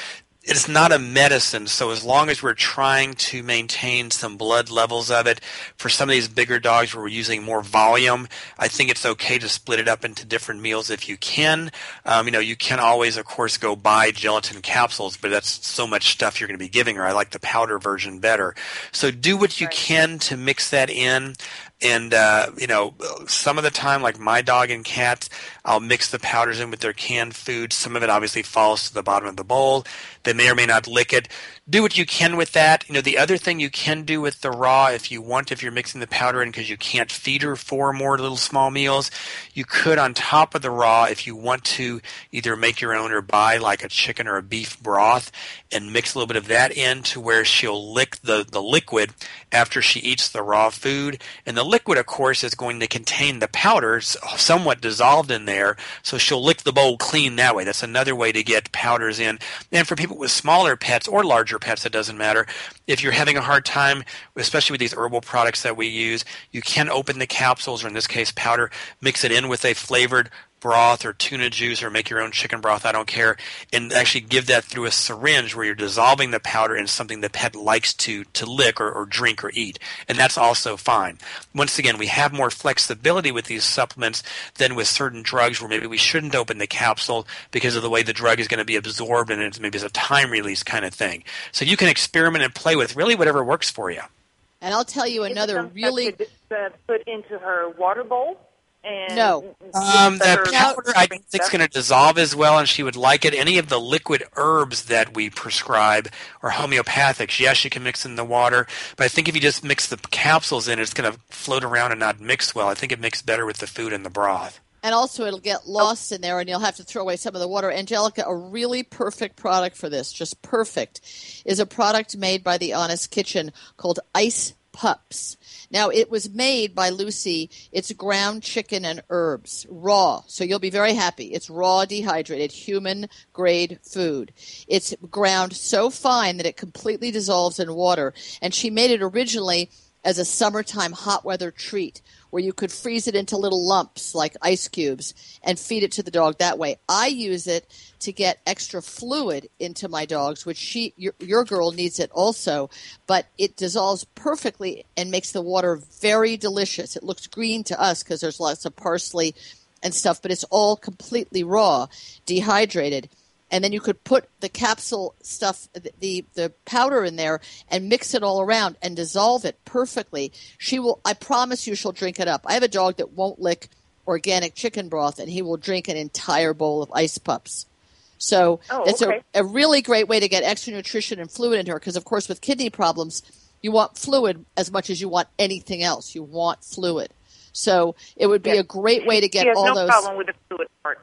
it's not a medicine, so as long as we're trying to maintain some blood levels of it, for some of these bigger dogs where we're using more volume, I think it's okay to split it up into different meals if you can. Um, you know, you can always, of course, go buy gelatin capsules, but that's so much stuff you're going to be giving her. I like the powder version better. So do what you can to mix that in. And, uh, you know, some of the time, like my dog and cats, I'll mix the powders in with their canned food. Some of it obviously falls to the bottom of the bowl. They may or may not lick it. Do what you can with that. You know, the other thing you can do with the raw, if you want, if you're mixing the powder in because you can't feed her four more little small meals, you could, on top of the raw, if you want to either make your own or buy like a chicken or a beef broth and mix a little bit of that in to where she'll lick the, the liquid after she eats the raw food. And the liquid, of course, is going to contain the powder somewhat dissolved in there, so she'll lick the bowl clean that way. That's another way to get powders in. And for people with smaller pets or larger pets, it doesn't matter. If you're having a hard time, especially with these herbal products that we use, you can open the capsules, or in this case powder, mix it in with a flavored broth or tuna juice, or make your own chicken broth, I don't care, and actually give that through a syringe where you're dissolving the powder in something the pet likes to, to lick or, or drink or eat. And that's also fine. Once again, we have more flexibility with these supplements than with certain drugs where maybe we shouldn't open the capsule because of the way the drug is going to be absorbed, and it's maybe it's a time release kind of thing. So you can experiment and play with really whatever works for you. And I'll tell you another really... Could, uh, put into her water bowl? And no. Um, that powder I don't think is going to dissolve as well, and she would like it. Any of the liquid herbs that we prescribe are homeopathics. Yes, you can mix in the water, but I think if you just mix the capsules in, it's going to float around and not mix well. I think it mixes better with the food and the broth. And also it'll get lost in there, and you'll have to throw away some of the water. Angelica, a really perfect product for this, just perfect, is a product made by The Honest Kitchen called Ice Pups. Now, it was made by Lucy. It's ground chicken and herbs, raw. So you'll be very happy. It's raw, dehydrated, human-grade food. It's ground so fine that it completely dissolves in water. And she made it originally as a summertime hot weather treat where you could freeze it into little lumps like ice cubes and feed it to the dog that way. I use it to get extra fluid into my dogs, which she, your, your girl needs it also, but it dissolves perfectly and makes the water very delicious. It looks green to us because there's lots of parsley and stuff, but it's all completely raw, dehydrated. And then you could put the capsule stuff, the the powder in there, and mix it all around and dissolve it perfectly. She will. I promise you, she'll drink it up. I have a dog that won't lick organic chicken broth, and he will drink an entire bowl of Ice Pups. So oh, it's okay. a, a really great way to get extra nutrition and fluid into her. Because of course, with kidney problems, you want fluid as much as you want anything else. You want fluid. So it would be yes. a great way to get she has all no those. No problem with the fluid part.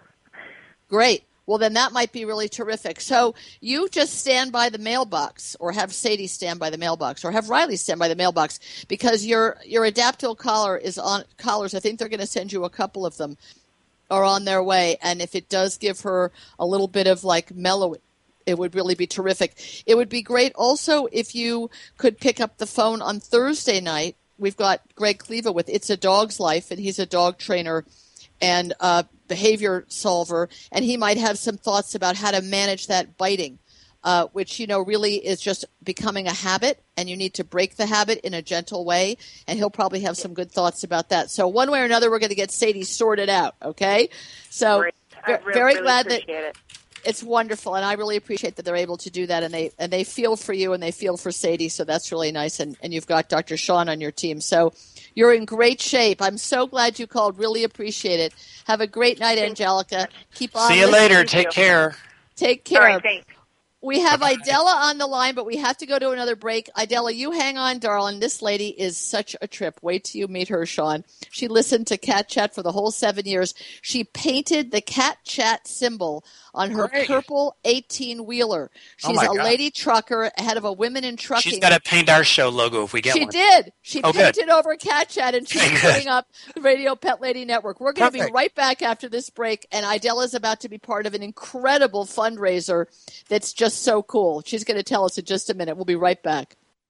Great. Well, then that might be really terrific. So you just stand by the mailbox, or have Sadie stand by the mailbox, or have Riley stand by the mailbox, because your your Adaptil collar is on collars. I think they're going to send you a couple of them, are on their way. And if it does give her a little bit of like mellow, it would really be terrific. It would be great also if you could pick up the phone on Thursday night. We've got Greg Cleva with It's a Dog's Life, and he's a dog trainer and uh, behavior solver, and he might have some thoughts about how to manage that biting, uh, which, you know, really is just becoming a habit, and you need to break the habit in a gentle way, and he'll probably have some good thoughts about that. So one way or another, we're going to get Sadie sorted out, okay? So Great. I really, very really glad that it. It's wonderful, and I really appreciate that they're able to do that, and they and they feel for you, and they feel for Sadie, so that's really nice, and, and you've got Doctor Sean on your team. So you're in great shape. I'm so glad you called. Really appreciate it. Have a great night, Angelica. Keep on. See you listening. later. Take care. Take care. All right, thanks. We have Idella on the line, but we have to go to another break. Idella, you hang on, darling. This lady is such a trip. Wait till you meet her, Sean. She listened to Cat Chat for the whole seven years. She painted the Cat Chat symbol on her Great. purple eighteen-wheeler. She's Oh a God. lady trucker, head of a Women in Trucking. She's got to paint our show logo if we get She one. did. She Oh, painted good. over Cat Chat, and she's Good. putting up Radio Pet Lady Network. We're going to be Perfect. right back after this break, and Idella's about to be part of an incredible fundraiser that's just so cool. She's going to tell us in just a minute. We'll be right back.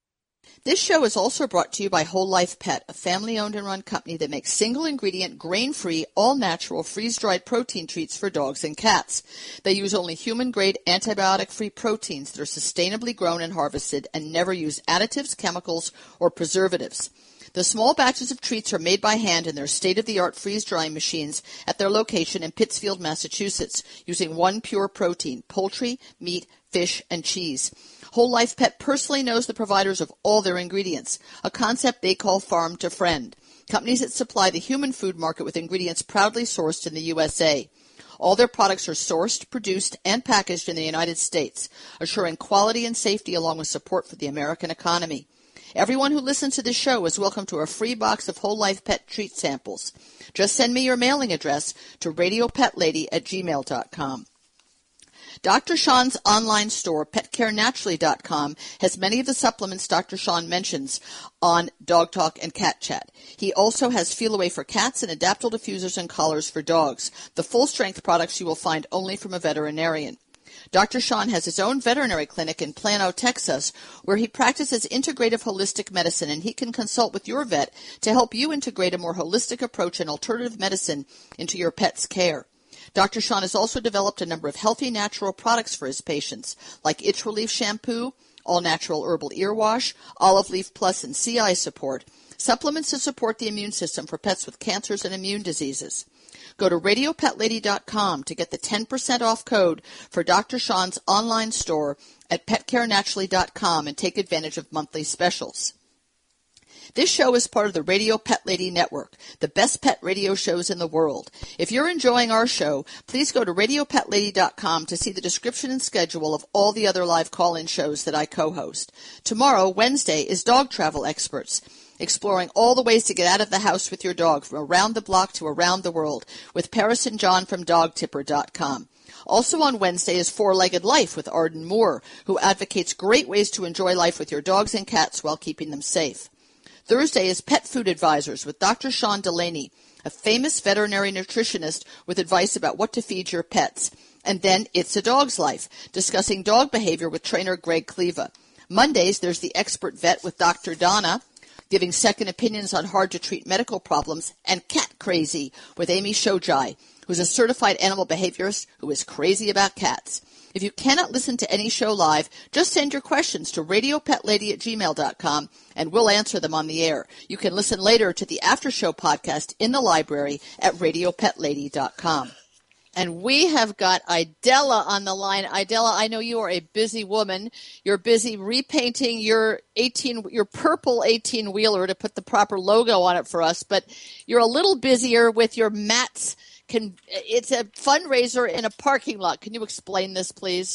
This show is also brought to you by Whole Life Pet, a family-owned and run company that makes single-ingredient, grain-free, all-natural, freeze-dried protein treats for dogs and cats. They use only human-grade, antibiotic-free proteins that are sustainably grown and harvested and never use additives, chemicals, or preservatives. The small batches of treats are made by hand in their state-of-the-art freeze-drying machines at their location in Pittsfield, Massachusetts, using one pure protein, poultry, meat, fish, and cheese. Whole Life Pet personally knows the providers of all their ingredients, a concept they call farm to friend, companies that supply the human food market with ingredients proudly sourced in the U S A. All their products are sourced, produced, and packaged in the United States, assuring quality and safety along with support for the American economy. Everyone who listens to this show is welcome to a free box of Whole Life Pet treat samples. Just send me your mailing address to radio pet lady at gmail dot com. Doctor Sean's online store, pet care naturally dot com, has many of the supplements Doctor Sean mentions on Dog Talk and Cat Chat. He also has Feel Away for cats and Adaptable diffusers and collars for dogs, the full-strength products you will find only from a veterinarian. Doctor Sean has his own veterinary clinic in Plano, Texas, where he practices integrative holistic medicine, and he can consult with your vet to help you integrate a more holistic approach and alternative medicine into your pet's care. Doctor Sean has also developed a number of healthy natural products for his patients, like Itch Relief Shampoo, All-Natural Herbal Ear Wash, Olive Leaf Plus and C I Support, supplements to support the immune system for pets with cancers and immune diseases. Go to radio pet lady dot com to get the ten percent off code for Doctor Sean's online store at pet care naturally dot com and take advantage of monthly specials. This show is part of the Radio Pet Lady Network, the best pet radio shows in the world. If you're enjoying our show, please go to radio pet lady dot com to see the description and schedule of all the other live call-in shows that I co-host. Tomorrow, Wednesday, is Dog Travel Experts, exploring all the ways to get out of the house with your dog from around the block to around the world with Paris and John from dog tipper dot com. Also on Wednesday is Four-Legged Life with Arden Moore, who advocates great ways to enjoy life with your dogs and cats while keeping them safe. Thursday is Pet Food Advisors with Doctor Sean Delaney, a famous veterinary nutritionist with advice about what to feed your pets. And then It's a Dog's Life, discussing dog behavior with trainer Greg Kleva. Mondays, there's The Expert Vet with Doctor Donna, giving second opinions on hard-to-treat medical problems, and Cat Crazy with Amy Shojai, who's a certified animal behaviorist who is crazy about cats. If you cannot listen to any show live, just send your questions to radio pet lady at gmail dot com, and we'll answer them on the air. You can listen later to the After Show podcast in the library at radio pet lady dot com. And we have got Idella on the line. Idella, I know you are a busy woman. You're busy repainting your eighteen, your purple eighteen-wheeler to put the proper logo on it for us, but you're a little busier with your mats. Can, it's a fundraiser in a parking lot. Can you explain this, please?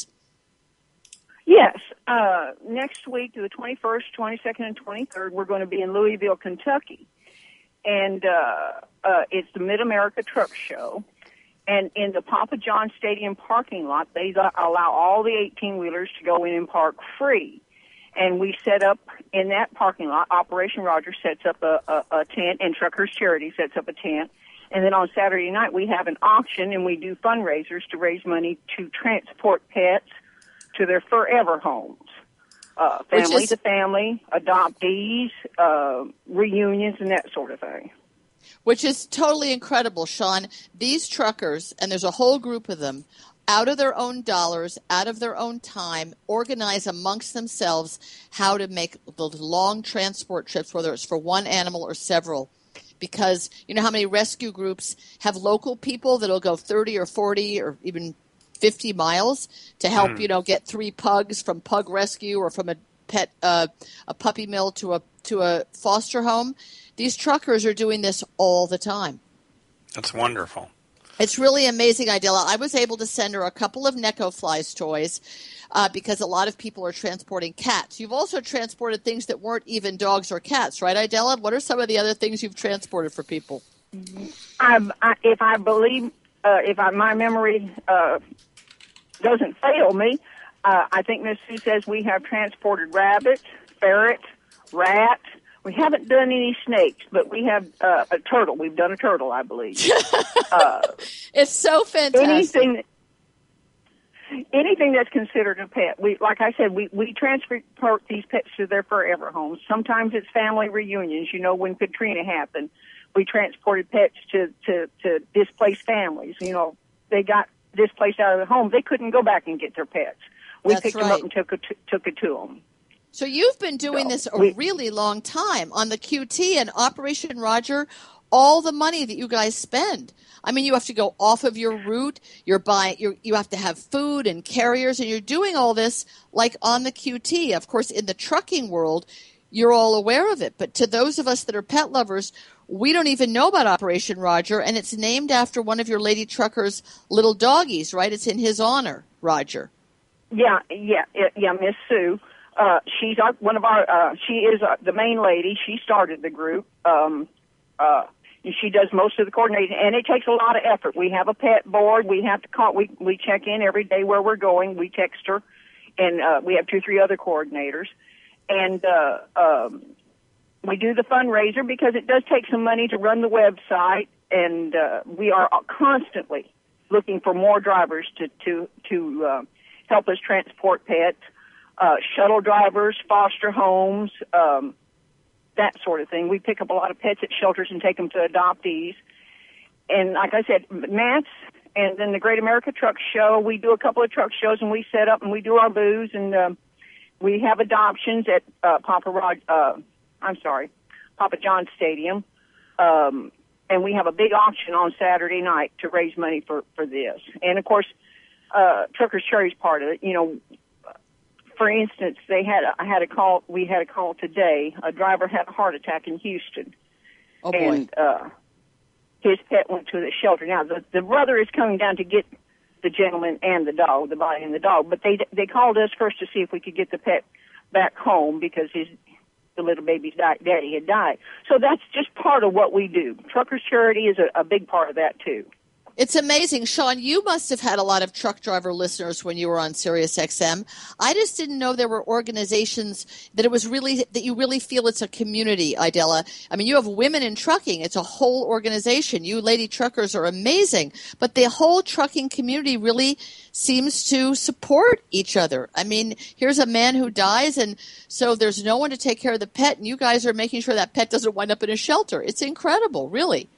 Yes. Uh, next week, the twenty-first, twenty-second, and twenty-third, we're going to be in Louisville, Kentucky. And uh, uh, it's the Mid-America Truck Show. And in the Papa John Stadium parking lot, they allow all the eighteen-wheelers to go in and park free. And we set up in that parking lot, Operation Roger sets up a, a, a tent, and Truckers Charity sets up a tent. And then on Saturday night, we have an auction, and we do fundraisers to raise money to transport pets to their forever homes. Uh, family is, to family, adoptees, uh, reunions, and that sort of thing. Which is totally incredible, Sean. These truckers, and there's a whole group of them, out of their own dollars, out of their own time, organize amongst themselves how to make the long transport trips, whether it's for one animal or several. Because you know how many rescue groups have local people that'll go thirty or forty or even fifty miles to help, mm. you know, get three pugs from Pug Rescue or from a pet, uh, a puppy mill to a to a foster home. These truckers are doing this all the time. That's wonderful. It's really amazing, Idella. I was able to send her a couple of Necco Flies toys uh, because a lot of people are transporting cats. You've also transported things that weren't even dogs or cats, right, Idella? What are some of the other things you've transported for people? I, I, if I believe, uh, if I, my memory uh, doesn't fail me, uh, I think Miss Sue says we have transported rabbits, ferrets, rats. We haven't done any snakes, but we have uh, a turtle. We've done a turtle, I believe. uh, it's so fantastic. Anything. That, anything that's considered a pet. We, like I said, we, we transport these pets to their forever homes. Sometimes it's family reunions. You know, when Katrina happened, we transported pets to, to, to displaced families. You know, they got displaced out of their home. They couldn't go back and get their pets. We That's picked right. them up and took it to, took it to them. So you've been doing So, this a we- really long time on the Q T and Operation Roger. All the money that you guys spend. I mean, you have to go off of your route. You're buying. You you have to have food and carriers, and you're doing all this like on the Q T. Of course, in the trucking world, you're all aware of it. But to those of us that are pet lovers, we don't even know about Operation Roger, and it's named after one of your lady truckers' little doggies, right? It's in his honor, Roger. Yeah, yeah, yeah, yeah, Miss Sue. Uh, she's our, one of our. Uh, she is uh, the main lady. She started the group. Um, uh, and she does most of the coordinating, and it takes a lot of effort. We have a pet board. We have to call. We we check in every day where we're going. We text her, and uh, we have two, three other coordinators, and uh, um, we do the fundraiser because it does take some money to run the website, and uh, we are constantly looking for more drivers to to to uh, help us transport pets, uh, shuttle drivers, foster homes. Um, that sort of thing. We pick up a lot of pets at shelters and take them to adoptees. And like I said, Matt's and then the Great America Truck Show, we do a couple of truck shows and we set up and we do our booths and um, we have adoptions at uh, Papa Rod, uh, I'm sorry, Papa John's Stadium. Um, and we have a big auction on Saturday night to raise money for, for this. And of course, uh, Truckers Charity's part of it. You know, for instance, they had a, I had a call. We had a call today. A driver had a heart attack in Houston, Oh boy. and uh, his pet went to the shelter. Now the the brother is coming down to get the gentleman and the dog, the body and the dog. But they they called us first to see if we could get the pet back home because his the little baby's di- daddy had died. So that's just part of what we do. Truckers Charity is a, a big part of that too. It's amazing. Sean, you must have had a lot of truck driver listeners when you were on Sirius X M. I just didn't know there were organizations that it was really, that you really feel it's a community, Idella. I mean, you have women in trucking. It's a whole organization. You lady truckers are amazing. But the whole trucking community really seems to support each other. I mean, here's a man who dies, and so there's no one to take care of the pet, and you guys are making sure that pet doesn't wind up in a shelter. It's incredible, really.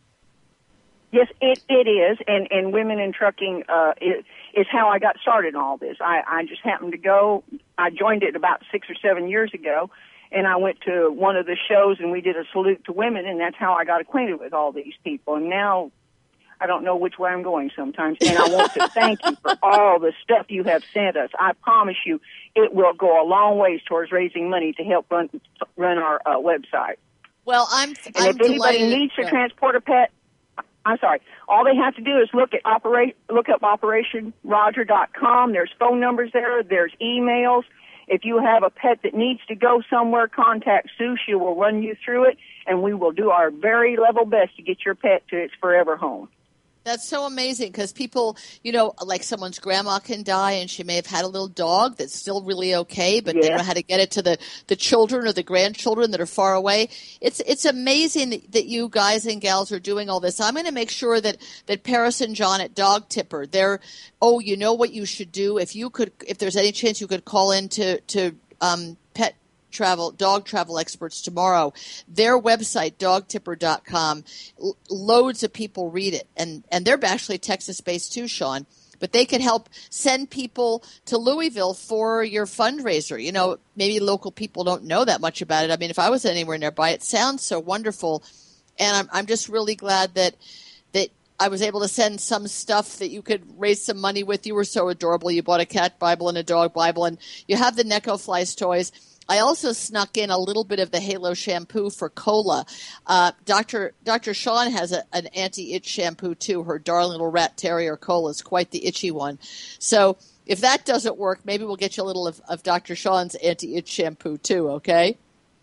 Yes, it, it is, and, and Women in Trucking uh, is, is how I got started in all this. I, I just happened to go. I joined it about six or seven years ago, and I went to one of the shows, and we did a salute to women, and that's how I got acquainted with all these people. And now I don't know which way I'm going sometimes, and I want to thank you for all the stuff you have sent us. I promise you it will go a long ways towards raising money to help run, run our uh, website. Well, I'm, And I'm if anybody delighted- needs to yeah. transport a pet, I'm sorry. All they have to do is look at operate, look up operation roger dot com. There's phone numbers there. There's emails. If you have a pet that needs to go somewhere, contact Sue. She will run you through it, and we will do our very level best to get your pet to its forever home. That's so amazing because people, you know, like someone's grandma can die and she may have had a little dog that's still really okay, but they Yeah. don't know how to get it to the, the children or the grandchildren that are far away. It's it's amazing that, that you guys and gals are doing all this. I'm going to make sure that, that Paris and John at Dog Tipper, they're, oh, you know what you should do? If you could, if there's any chance you could call in to, to um, pet travel dog travel experts tomorrow, their website dog tipper dot com, l- loads of people read it, and and they're actually Texas based too, Sean, but they can help send people to Louisville for your fundraiser. You know, maybe local people don't know that much about it. I mean, if I was anywhere nearby, it sounds so wonderful, and I'm I'm just really glad that that I was able to send some stuff that you could raise some money with. You were so adorable. You bought a cat Bible and a dog Bible, and you have the Necco Flies toys. I also snuck in a little bit of the Halo shampoo for Cola. Uh, Doctor Doctor Sean has a, an anti-itch shampoo, too. Her darling little rat terrier Cola is quite the itchy one. So if that doesn't work, maybe we'll get you a little of, of Doctor Sean's anti-itch shampoo, too, okay?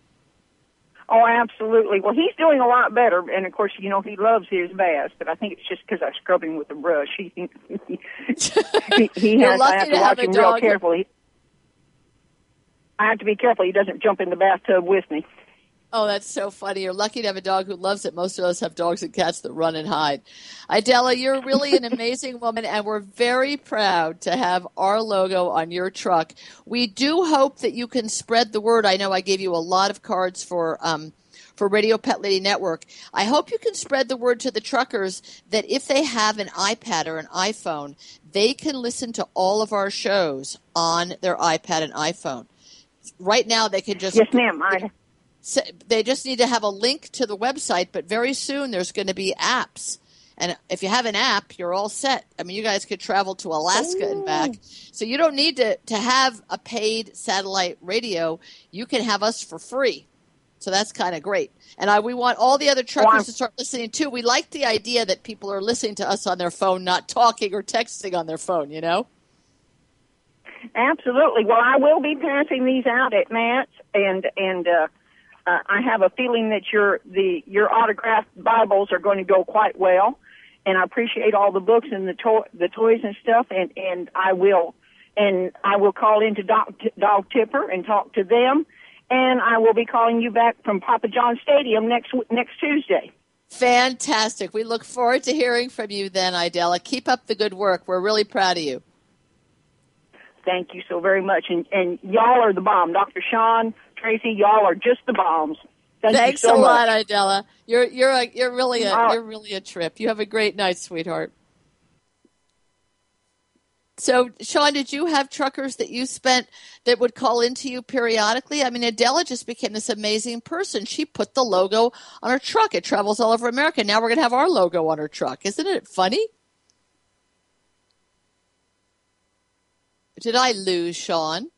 Oh, absolutely. Well, he's doing a lot better, and of course, you know, he loves his bath, but I think it's just because I scrub him with a brush. He, he, he, he You're has, lucky I have to to have watch a him real dog. carefully. I have to be careful he doesn't jump in the bathtub with me. Oh, that's so funny. You're lucky to have a dog who loves it. Most of us have dogs and cats that run and hide. Idella, you're really an amazing woman, and we're very proud to have our logo on your truck. We do hope that you can spread the word. I know I gave you a lot of cards for um, for Radio Pet Lady Network. I hope you can spread the word to the truckers that if they have an iPad or an iPhone, they can listen to all of our shows on their iPad and iPhone. Right now, they can just... Yes, ma'am. I... They just need to have a link to the website, but very soon there's going to be apps. And if you have an app, you're all set. I mean, you guys could travel to Alaska Ooh. and back. So you don't need to, to have a paid satellite radio. You can have us for free. So that's kind of great. And I, we want all the other truckers wow. to start listening, too. We like the idea that people are listening to us on their phone, not talking or texting on their phone, you know? Absolutely. Well, I will be passing these out at Matt's, and, and uh, uh, I have a feeling that your the your autographed Bibles are going to go quite well. And I appreciate all the books and the to- the toys and stuff, and, and I will and I will call into Dog, Dog Tipper and talk to them. And I will be calling you back from Papa John Stadium next next Tuesday. Fantastic. We look forward to hearing from you then, Idella. Keep up the good work. We're really proud of you. Thank you so very much. And, and y'all are the bomb. Doctor Sean, Tracy, y'all are just the bombs. Thank Thanks you so a lot, much. Idella. You're you're a, you're really a Uh, you're really a trip. You have a great night, sweetheart. So, Sean, did you have truckers that you spent that would call into you periodically? I mean, Idella just became this amazing person. She put the logo on her truck. It travels all over America. Now we're going to have our logo on her truck. Isn't it funny? Did I lose Sean?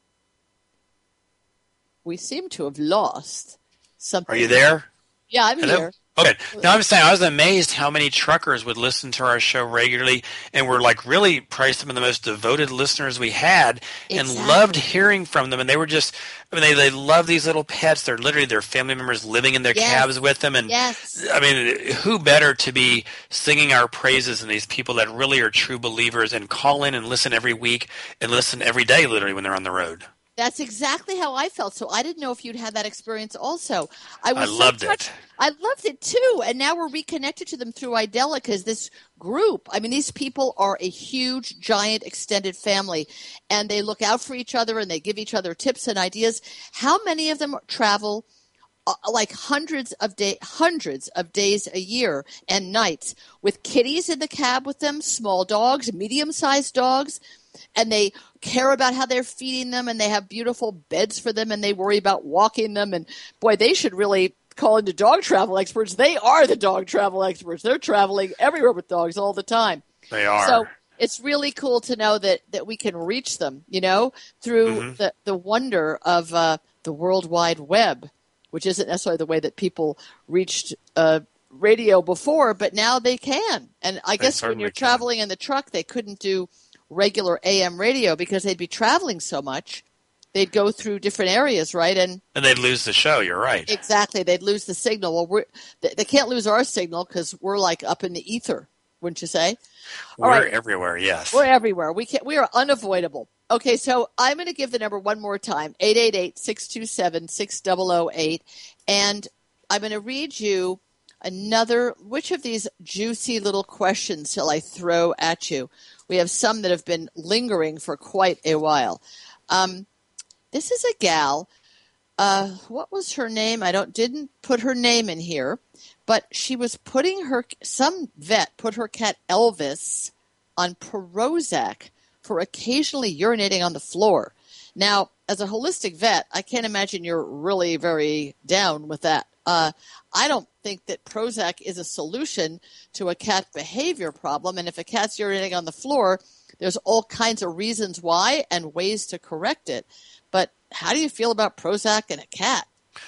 We seem to have lost something. Are you there? Yeah, I'm Hello? here. Okay. No, I'm saying I was amazed how many truckers would listen to our show regularly and were like really probably some of the most devoted listeners we had and Exactly. loved hearing from them. And they were just, I mean, they, they love these little pets. They're literally their family members living in their Yes. cabs with them. And Yes. I mean, who better to be singing our praises than these people that really are true believers and call in and listen every week and listen every day literally when they're on the road. That's exactly how I felt. So I didn't know if you'd had that experience also. I was I loved so touched. it. I loved it too. And now we're reconnected to them through Idella because this group, I mean, these people are a huge, giant, extended family. And they look out for each other and they give each other tips and ideas. How many of them travel uh, like hundreds of day, hundreds of days a year and nights with kitties in the cab with them, small dogs, medium-sized dogs, and they care about how they're feeding them, and they have beautiful beds for them, and they worry about walking them. And boy, they should really call into dog travel experts. They are the dog travel experts. They're traveling everywhere with dogs all the time. They are. So it's really cool to know that, that we can reach them, you know, through Mhm. the, the wonder of uh, the World Wide Web, which isn't necessarily the way that people reached uh, radio before, but now they can. And I They guess when certainly you're can. traveling in the truck, they couldn't do regular A M radio because they'd be traveling so much. They'd go through different areas, right? And And they'd lose the show. You're right. exactly, they'd lose the signal. Well, we're, they, they can't lose our signal because we're like up in the ether, wouldn't you say? We're All right. everywhere, yes. We're everywhere. We can We are unavoidable. Okay, so I'm going to give the number one more time, eight eight eight, six two seven, six zero zero eight. And I'm going to read you another, which of these juicy little questions shall I throw at you? We have some that have been lingering for quite a while. Um, this is a gal. Uh, what was her name? I don't didn't put her name in here, but she was putting her, some vet put her cat Elvis on Prozac for occasionally urinating on the floor. Now, as a holistic vet, I can't imagine you're really very down with that. Uh, I don't think that Prozac is a solution to a cat behavior problem. And if a cat's urinating on the floor, there's all kinds of reasons why and ways to correct it. But how do you feel about Prozac and a cat?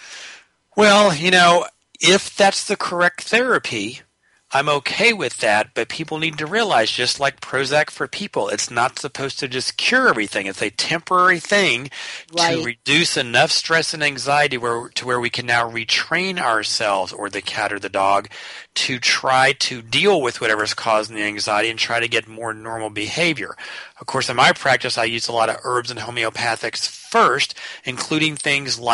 Well, you know, if that's the correct therapy, I'm okay with that, but people need to realize, just like Prozac for people, it's not supposed to just cure everything. It's a temporary thing Right. to reduce enough stress and anxiety where, to where we can now retrain ourselves, or the cat or the dog, to try to deal with whatever's causing the anxiety and try to get more normal behavior. Of course, in my practice, I use a lot of herbs and homeopathics first, including things like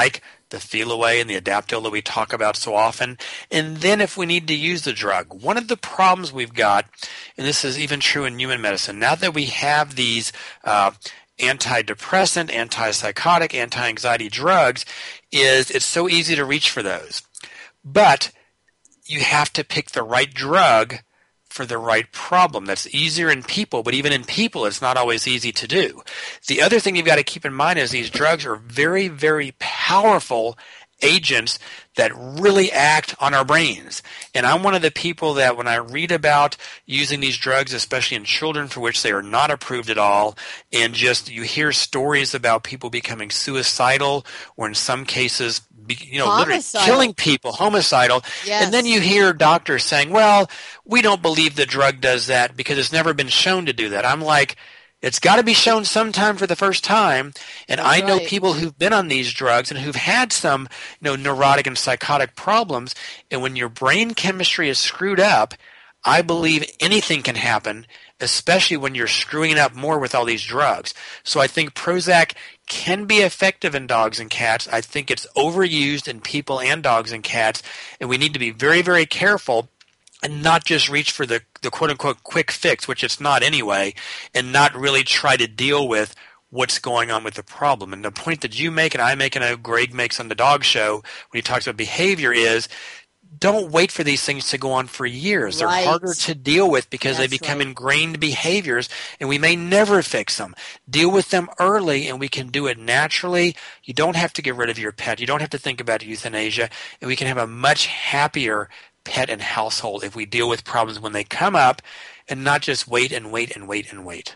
the feel away and the adaptil that we talk about so often. And then if we need to use the drug, one of the problems we've got, and this is even true in human medicine, now that we have these uh, antidepressant, antipsychotic, anti-anxiety drugs, is it's so easy to reach for those. But you have to pick the right drug for the right problem. That's easier in people, but even in people, it's not always easy to do. The other thing you've got to keep in mind is these drugs are very, very powerful agents that really act on our brains. And I'm one of the people that when I read about using these drugs, especially in children for which they are not approved at all, and just you hear stories about people becoming suicidal or in some cases, you know, literally Homicidal. killing people, homicidal. Yes. And then you hear doctors saying, well, we don't believe the drug does that because it's never been shown to do that. I'm like, it's got to be shown sometime for the first time. And That's I know right. people who've been on these drugs and who've had some, you know, neurotic and psychotic problems. And when your brain chemistry is screwed up, I believe anything can happen, especially when you're screwing it up more with all these drugs. So I think Prozac can be effective in dogs and cats. I think it's overused in people and dogs and cats. And we need to be very, very careful and not just reach for the, the quote-unquote quick fix, which it's not anyway, and not really try to deal with what's going on with the problem. And the point that you make and I make and I know Greg makes on the dog show when he talks about behavior is don't wait for these things to go on for years. Right. They're harder to deal with because That's they become right. ingrained behaviors, and we may never fix them. Deal with them early, and we can do it naturally. You don't have to get rid of your pet. You don't have to think about euthanasia, and we can have a much happier pet and household if we deal with problems when they come up and not just wait and wait and wait and wait.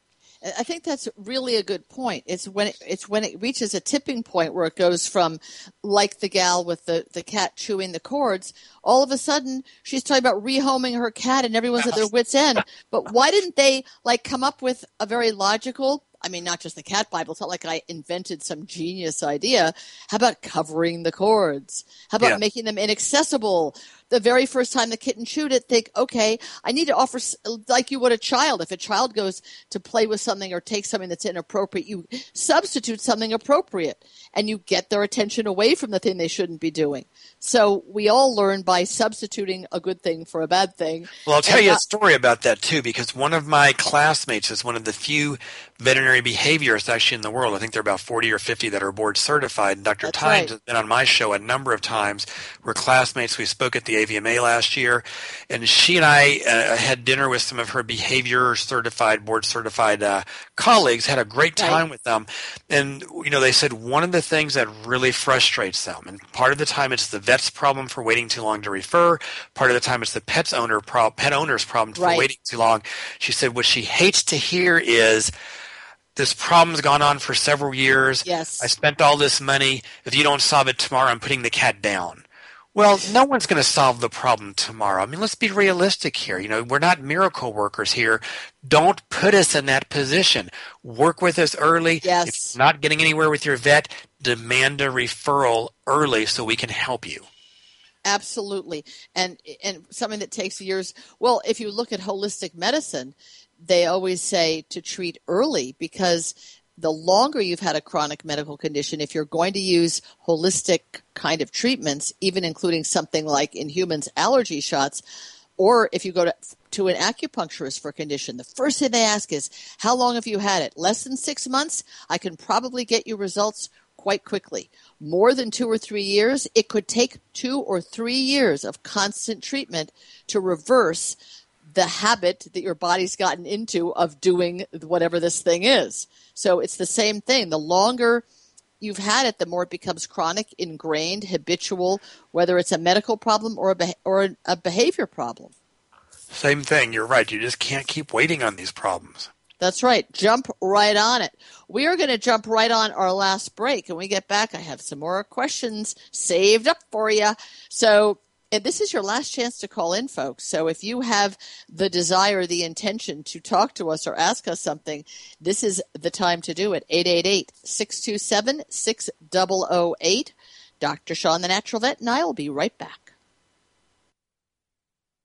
I think that's really a good point. It's when it, it's when it reaches a tipping point where it goes from, like the gal with the, the cat chewing the cords, all of a sudden she's talking about rehoming her cat and everyone's at their wit's end. But why didn't they like come up with a very logical, I mean, not just the cat Bible. It's not like I invented some genius idea. How about covering the cords? How about Yeah. making them inaccessible? The very first time the kitten chewed it, think, okay, I need to offer, s- like you would a child. If a child goes to play with something or take something that's inappropriate, you substitute something appropriate and you get their attention away from the thing they shouldn't be doing. So we all learn by substituting a good thing for a bad thing. Well, I'll tell And you a not- story about that, too, because one of my classmates is one of the few veterinary behaviorists actually in the world. I think there are about forty or fifty that are board certified. And Doctor That's Tynes right. has been on my show a number of times. We're classmates. We spoke at the A V M A last year. And she and I uh, had dinner with some of her behavior certified, board certified uh, colleagues, had a great Right. time with them. And, you know, they said one of the things that really frustrates them, and part of the time it's the vet's problem for waiting too long to refer, part of the time it's the pet's owner pro- pet owner's problem for Right. waiting too long. She said what she hates to hear is, this problem's gone on for several years. Yes. I spent all this money. If you don't solve it tomorrow, I'm putting the cat down. Well, no one's going to solve the problem tomorrow. I mean, let's be realistic here. You know, we're not miracle workers here. Don't put us in that position. Work with us early. Yes. If you're not getting anywhere with your vet, demand a referral early so we can help you. Absolutely. And and something that takes years. Well, if you look at holistic medicine, they always say to treat early because the longer you've had a chronic medical condition, if you're going to use holistic kind of treatments, even including something like in humans allergy shots, or if you go to to an acupuncturist for a condition, the first thing they ask is, how long have you had it? Less than six months? I can probably get you results quite quickly. More than two or three years, it could take two or three years of constant treatment to reverse the habit that your body's gotten into of doing whatever this thing is. So it's the same thing. The longer you've had it, the more it becomes chronic, ingrained, habitual, whether it's a medical problem or a, beh- or a behavior problem. Same thing. You're right. You just can't keep waiting on these problems. That's right. Jump right on it. We are going to jump right on our last break. When we get back, I have some more questions saved up for you. So and this is your last chance to call in, folks. So if you have the desire, the intention to talk to us or ask us something, this is the time to do it. eight eight eight, six two seven, six zero zero eight. Doctor Shawn, the Natural Vet, and I will be right back.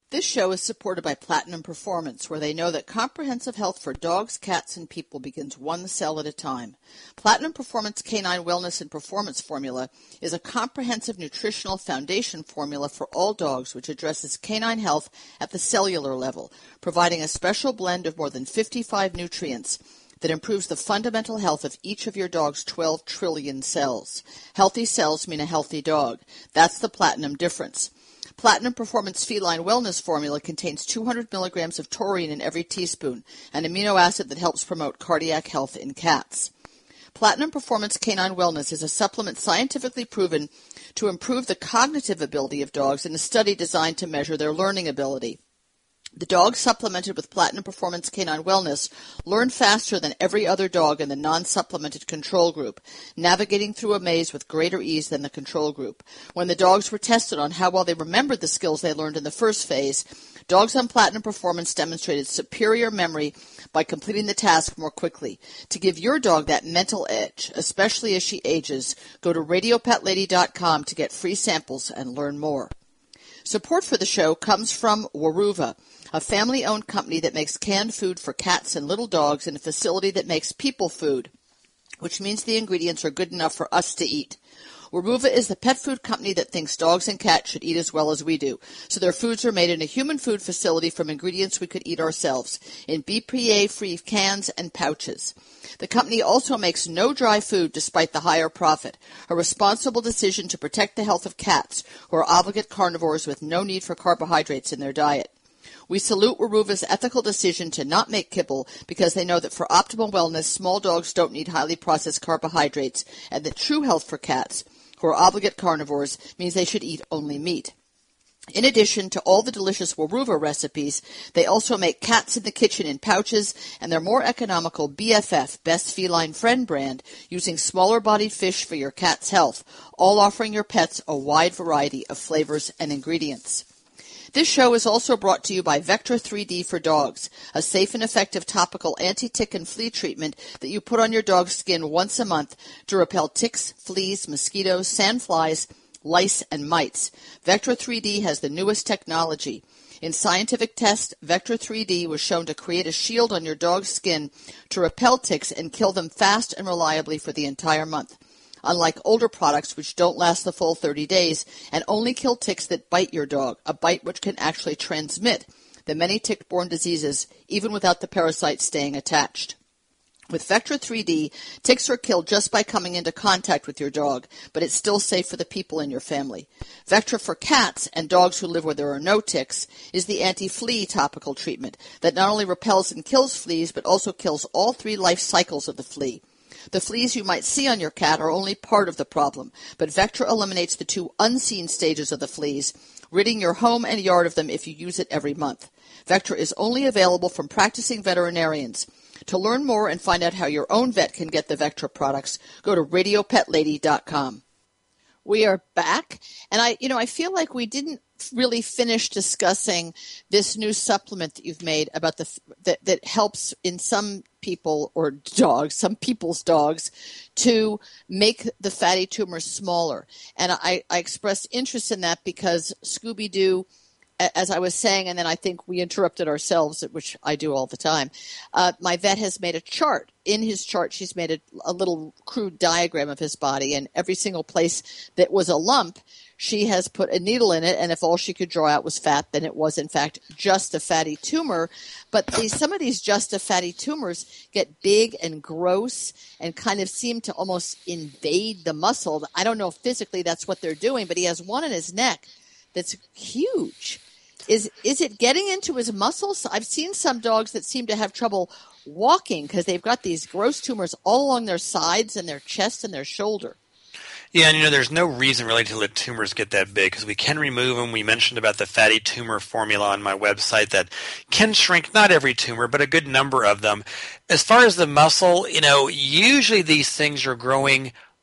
This show is supported by Platinum Performance, where they know that comprehensive health for dogs, cats, and people begins one cell at a time. Platinum Performance Canine Wellness and Performance Formula is a comprehensive nutritional foundation formula for all dogs which addresses canine health at the cellular level, providing a special blend of more than fifty-five nutrients that improves the fundamental health of each of your dog's twelve trillion cells. Healthy cells mean a healthy dog. That's the Platinum difference. Platinum Performance Feline Wellness Formula contains two hundred milligrams of taurine in every teaspoon, an amino acid that helps promote cardiac health in cats. Platinum Performance Canine Wellness is a supplement scientifically proven to improve the cognitive ability of dogs in a study designed to measure their learning ability. The dogs supplemented with Platinum Performance Canine Wellness learn faster than every other dog in the non-supplemented control group, navigating through a maze with greater ease than the control group. When the dogs were tested on how well they remembered the skills they learned in the first phase, dogs on Platinum Performance demonstrated superior memory by completing the task more quickly. To give your dog that mental edge, especially as she ages, go to radio pet lady dot com to get free samples and learn more. Support for the show comes from Weruva, a family-owned company that makes canned food for cats and little dogs and a facility that makes people food, which means the ingredients are good enough for us to eat. Weruva is the pet food company that thinks dogs and cats should eat as well as we do, so their foods are made in a human food facility from ingredients we could eat ourselves, in B P A-free cans and pouches. The company also makes no dry food despite the higher profit, a responsible decision to protect the health of cats who are obligate carnivores with no need for carbohydrates in their diet. We salute Weruva's ethical decision to not make kibble because they know that for optimal wellness, small dogs don't need highly processed carbohydrates, and that true health for cats, who are obligate carnivores, means they should eat only meat. In addition to all the delicious Weruva recipes, they also make Cats in the Kitchen in pouches and their more economical B F F, Best Feline Friend brand, using smaller-bodied fish for your cat's health, all offering your pets a wide variety of flavors and ingredients. This show is also brought to you by Vectra three D for Dogs, a safe and effective topical anti-tick and flea treatment that you put on your dog's skin once a month to repel ticks, fleas, mosquitoes, sandflies, lice, and mites. Vectra three D has the newest technology. In scientific tests, Vectra three D was shown to create a shield on your dog's skin to repel ticks and kill them fast and reliably for the entire month. Unlike older products which don't last the full thirty days and only kill ticks that bite your dog, a bite which can actually transmit the many tick-borne diseases even without the parasite staying attached. With Vectra three D, ticks are killed just by coming into contact with your dog, but it's still safe for the people in your family. Vectra for cats and dogs who live where there are no ticks is the anti-flea topical treatment that not only repels and kills fleas, but also kills all three life cycles of the flea. The fleas you might see on your cat are only part of the problem, but Vectra eliminates the two unseen stages of the fleas, ridding your home and yard of them if you use it every month. Vectra is only available from practicing veterinarians. To learn more and find out how your own vet can get the Vectra products, go to radio pet lady dot com. We are back, and I, you know, I feel like we didn't really finish discussing this new supplement that you've made about the that that helps in some people or dogs, some people's dogs, to make the fatty tumors smaller. And I, I expressed interest in that because Scooby-Doo, as I was saying, and then I think we interrupted ourselves, which I do all the time, uh, my vet has made a chart. In his chart, she's made a, a little crude diagram of his body, and every single place that was a lump, she has put a needle in it, and if all she could draw out was fat, then it was, in fact, just a fatty tumor. But these, some of these just a fatty tumors get big and gross and kind of seem to almost invade the muscle. I don't know if physically that's what they're doing, but he has one in his neck that's huge. Is is it getting into his muscles? I've seen some dogs that seem to have trouble walking because they've got these gross tumors all along their sides and their chest and their shoulder. Yeah, and you know, there's no reason really to let tumors get that big because we can remove them. We mentioned about the fatty tumor formula on my website that can shrink not every tumor, but a good number of them. As far as the muscle, you know, usually these things are growing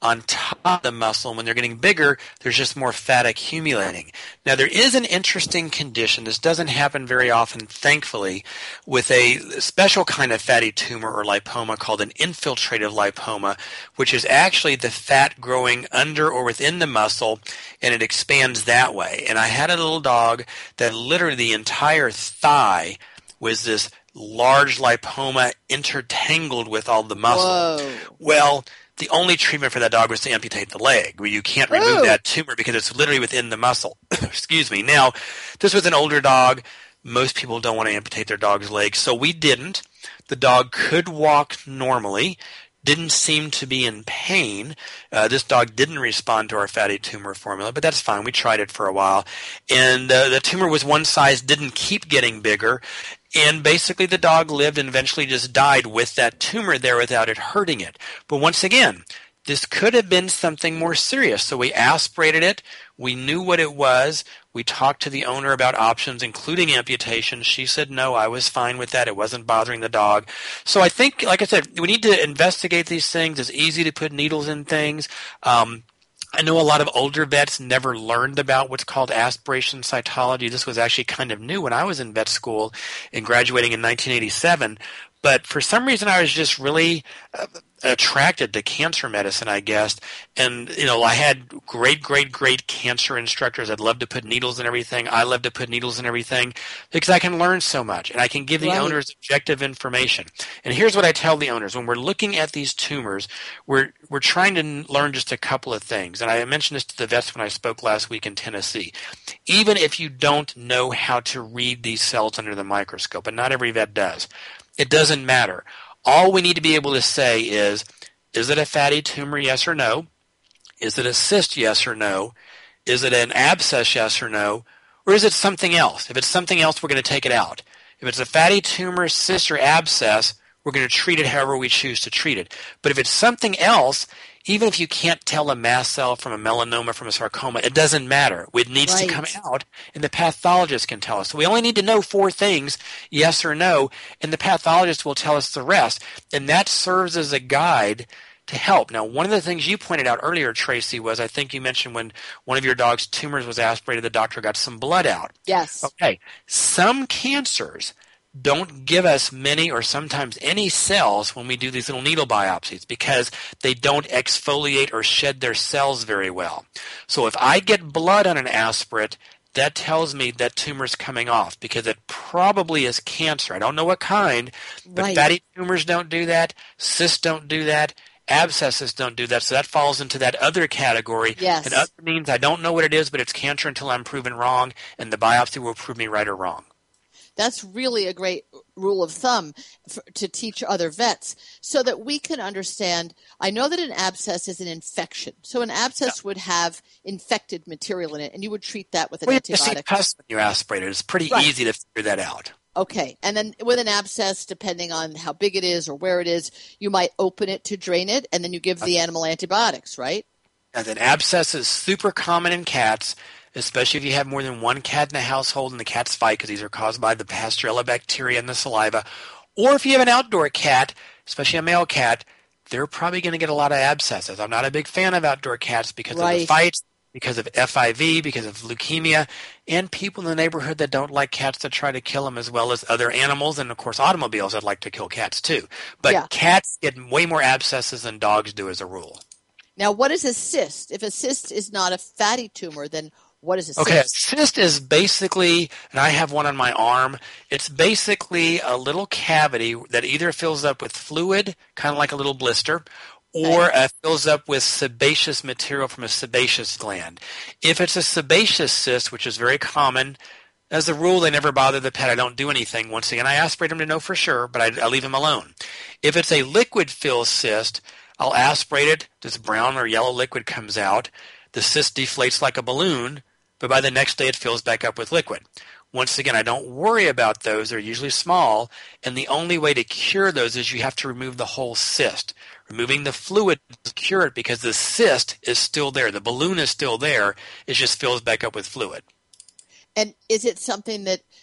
on top of the muscle. And when they're getting bigger, there's just more fat accumulating. Now, there is an interesting condition. This doesn't happen very often, thankfully, with a special kind of fatty tumor or lipoma called an infiltrative lipoma, which is actually the fat growing under or within the muscle, and it expands that way. And I had a little dog that literally the entire thigh was this large lipoma intertangled with all the muscle. Whoa. Well, the only treatment for that dog was to amputate the leg, where you can't remove Ooh. that tumor because it's literally within the muscle. Excuse me. Now, this was an older dog. Most people don't want to amputate their dog's leg, so we didn't. The dog could walk normally, didn't seem to be in pain. Uh, this dog didn't respond to our fatty tumor formula, but that's fine. We tried it for a while. And uh, the tumor was one size, didn't keep getting bigger. And basically the dog lived and eventually just died with that tumor there without it hurting it. But once again, this could have been something more serious. So we aspirated it. We knew what it was. We talked to the owner about options, including amputation. She said, no, I was fine with that. It wasn't bothering the dog. So I think, like I said, we need to investigate these things. It's easy to put needles in things. Um, I know a lot of older vets never learned about what's called aspiration cytology. This was actually kind of new when I was in vet school and graduating in nineteen eighty-seven. But for some reason, I was just really uh, attracted to cancer medicine, I guess. And, you know, I had great, great, great cancer instructors. I'd love to put needles in everything. I love to put needles in everything because I can learn so much and I can give the Right. owners objective information. And here's what I tell the owners. When we're looking at these tumors, we're, we're trying to learn just a couple of things. And I mentioned this to the vets when I spoke last week in Tennessee. Even if you don't know how to read these cells under the microscope, and not every vet does, it doesn't matter. All we need to be able to say is, is it a fatty tumor, yes or no? Is it a cyst, yes or no? Is it an abscess, yes or no? Or is it something else? If it's something else, we're going to take it out. If it's a fatty tumor, cyst, or abscess, we're going to treat it however we choose to treat it. But if it's something else, even if you can't tell a mast cell from a melanoma from a sarcoma, it doesn't matter. It needs Right. to come out, and the pathologist can tell us. So we only need to know four things, yes or no, and the pathologist will tell us the rest. And that serves as a guide to help. Now, one of the things you pointed out earlier, Tracy, was I think you mentioned when one of your dog's tumors was aspirated, the doctor got some blood out. Yes. Okay. Some cancers don't give us many or sometimes any cells when we do these little needle biopsies because they don't exfoliate or shed their cells very well. So if I get blood on an aspirate, that tells me that tumor's coming off because it probably is cancer. I don't know what kind, but Right. fatty tumors don't do that. Cysts don't do that. Abscesses don't do that. So that falls into that other category. Yes. And other means I don't know what it is, but it's cancer until I'm proven wrong, and the biopsy will prove me right or wrong. That's really a great rule of thumb for, to teach other vets so that we can understand. I know that an abscess is an infection. So an abscess yeah. would have infected material in it, and you would treat that with an well, antibiotic. You see pus when you aspirate it. It's pretty right. easy to figure that out. Okay. And then with an abscess, depending on how big it is or where it is, you might open it to drain it, and then you give the animal antibiotics, right? And an abscess is super common in cats, especially if you have more than one cat in the household and the cats fight because these are caused by the Pasteurella bacteria in the saliva. Or if you have an outdoor cat, especially a male cat, they're probably going to get a lot of abscesses. I'm not a big fan of outdoor cats because right. of the fights, because of F I V, because of leukemia, and people in the neighborhood that don't like cats that try to kill them, as well as other animals, and of course automobiles that like to kill cats too. But yeah. cats get way more abscesses than dogs do as a rule. Now, what is a cyst? If a cyst is not a fatty tumor, then what is a cyst? Okay, a cyst is basically, and I have one on my arm, it's basically a little cavity that either fills up with fluid, kind of like a little blister, or uh, fills up with sebaceous material from a sebaceous gland. If it's a sebaceous cyst, which is very common, as a rule, they never bother the pet. I don't do anything. Once again, I aspirate them to know for sure, but I, I leave them alone. If it's a liquid-filled cyst, I'll aspirate it. This brown or yellow liquid comes out. The cyst deflates like a balloon, but by the next day it fills back up with liquid. Once again, I don't worry about those. They're usually small, and the only way to cure those is you have to remove the whole cyst. Removing the fluid doesn't cure it because the cyst is still there. The balloon is still there. It just fills back up with fluid. And is it something that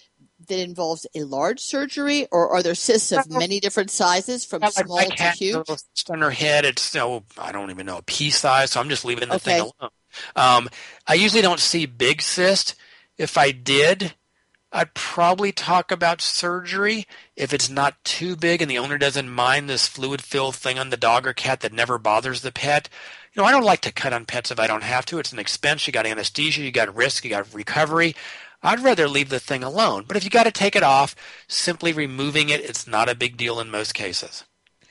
that involves a large surgery, or are there cysts of many different sizes, from Like small my to cat has a huge? little cyst on her head. It's, you know, I don't even know, a pea size, so I'm just leaving the Okay. thing alone. Um, I usually don't see big cysts. If I did, I'd probably talk about surgery if it's not too big and the owner doesn't mind this fluid-filled thing on the dog or cat that never bothers the pet. You know, I don't like to cut on pets if I don't have to. It's an expense. You got anesthesia, you got risk, you got recovery. I'd rather leave the thing alone. But if you got to take it off, simply removing it, it's not a big deal in most cases.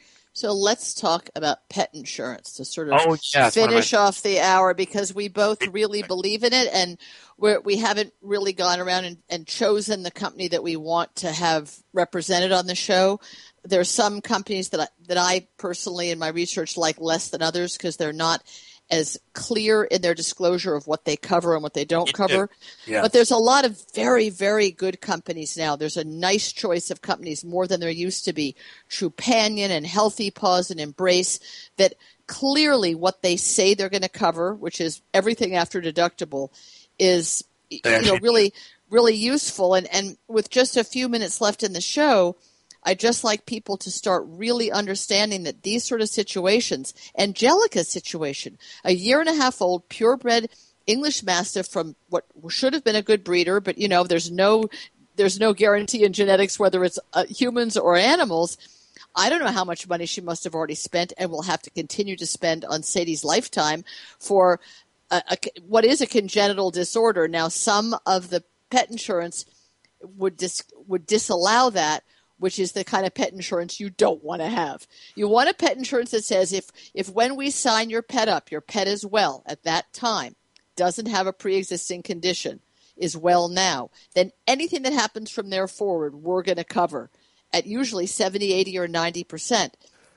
So let's talk about pet insurance to sort of Oh, yeah, it's one of finish my- off the hour, because we both really believe in it, and we're, we haven't really gone around and, and chosen the company that we want to have represented on the show. There are some companies that I, that I personally, in my research, like less than others because they're not as clear in their disclosure of what they cover and what they don't cover. Yeah. But there's a lot of very, very good companies now. There's a nice choice of companies, more than there used to be. Trupanion and Healthy Paws and Embrace, that clearly what they say they're going to cover, which is everything after deductible, is you know really, really useful. And, and with just a few minutes left in the show, I'd just like people to start really understanding that these sort of situations, Angelica's situation, a year and a half old, purebred English Mastiff from what should have been a good breeder, but you know, there's no, there's no guarantee in genetics whether it's uh, humans or animals. I don't know how much money she must have already spent and will have to continue to spend on Sadie's lifetime for a, a, what is a congenital disorder. Now, some of the pet insurance would dis, would disallow that, which is the kind of pet insurance you don't want to have. You want a pet insurance that says if, if when we sign your pet up, your pet is well at that time, doesn't have a pre-existing condition, is well now, then anything that happens from there forward, we're going to cover at usually seventy, eighty, or ninety percent.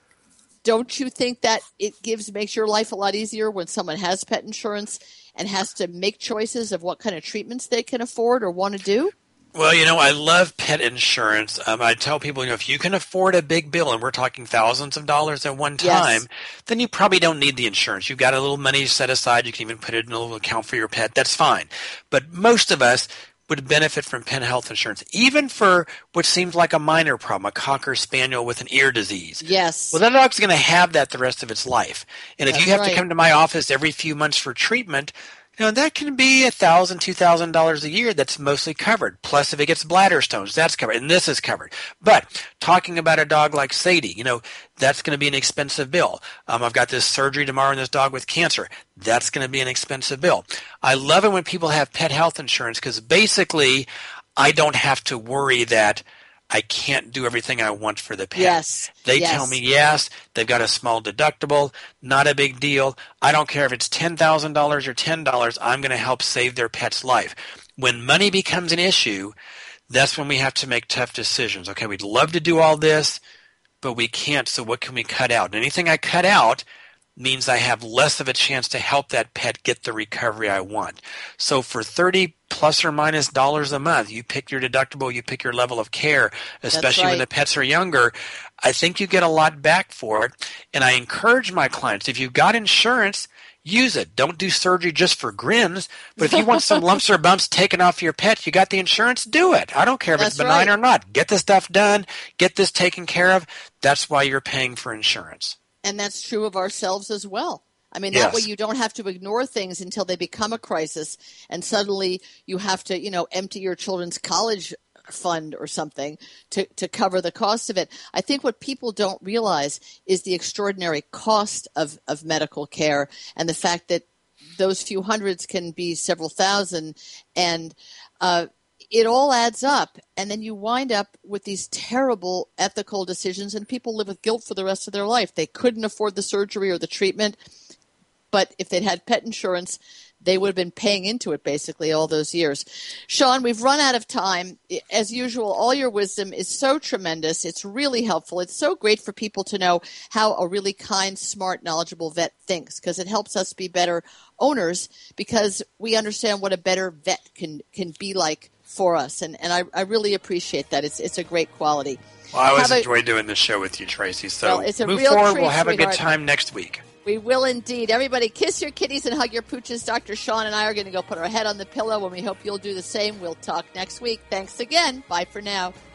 Don't you think that it gives makes your life a lot easier when someone has pet insurance and has to make choices of what kind of treatments they can afford or want to do? Well, you know, I love pet insurance. Um, I tell people, you know, if you can afford a big bill, and we're talking thousands of dollars at one time, Yes. then you probably don't need the insurance. You've got a little money set aside. You can even put it in a little account for your pet. That's fine. But most of us would benefit from pet health insurance, even for what seems like a minor problem, a Cocker Spaniel with an ear disease. Yes. Well, that dog's going to have that the rest of its life. And if That's you have right. to come to my office every few months for treatment, you know, that can be a thousand, two thousand dollars a year. That's mostly covered. Plus, if it gets bladder stones, that's covered, and this is covered. But talking about a dog like Sadie, you know, that's going to be an expensive bill. Um, I've got this surgery tomorrow on this dog with cancer. That's going to be an expensive bill. I love it when people have pet health insurance because basically, I don't have to worry that I can't do everything I want for the pet. Yes. They yes. tell me yes, they've got a small deductible, not a big deal. I don't care if it's ten thousand dollars or ten dollars, I'm going to help save their pet's life. When money becomes an issue, that's when we have to make tough decisions. Okay, we'd love to do all this, but we can't, so what can we cut out? And anything I cut out means I have less of a chance to help that pet get the recovery I want. So for thirty plus or minus dollars a month, you pick your deductible, you pick your level of care, especially when right. the pets are younger, I think you get a lot back for it. And I encourage my clients, if you've got insurance, use it. Don't do surgery just for grins. But if you want some lumps or bumps taken off your pet, you got the insurance, do it. I don't care if That's it's benign right. or not. Get the stuff done. Get this taken care of. That's why you're paying for insurance. And that's true of ourselves as well. I mean, Yes. that way you don't have to ignore things until they become a crisis, and suddenly you have to, you know, empty your children's college fund or something to, to cover the cost of it. I think what people don't realize is the extraordinary cost of, of medical care, and the fact that those few hundreds can be several thousand, and uh, it all adds up. And then you wind up with these terrible ethical decisions, and people live with guilt for the rest of their life. They couldn't afford the surgery or the treatment, but if they'd had pet insurance, they would have been paying into it basically all those years. Sean, we've run out of time. As usual, all your wisdom is so tremendous. It's really helpful. It's so great for people to know how a really kind, smart, knowledgeable vet thinks, because it helps us be better owners, because we understand what a better vet can, can be like for us. And, and I, I really appreciate that. It's, it's a great quality. Well, I always Have a- enjoy doing this show with you, Tracy. So Well, it's a move real forward. treat, We'll have a good sweetheart. time next week. We will indeed. Everybody kiss your kitties and hug your pooches. Doctor Sean and I are going to go put our head on the pillow, and we hope you'll do the same. We'll talk next week. Thanks again. Bye for now.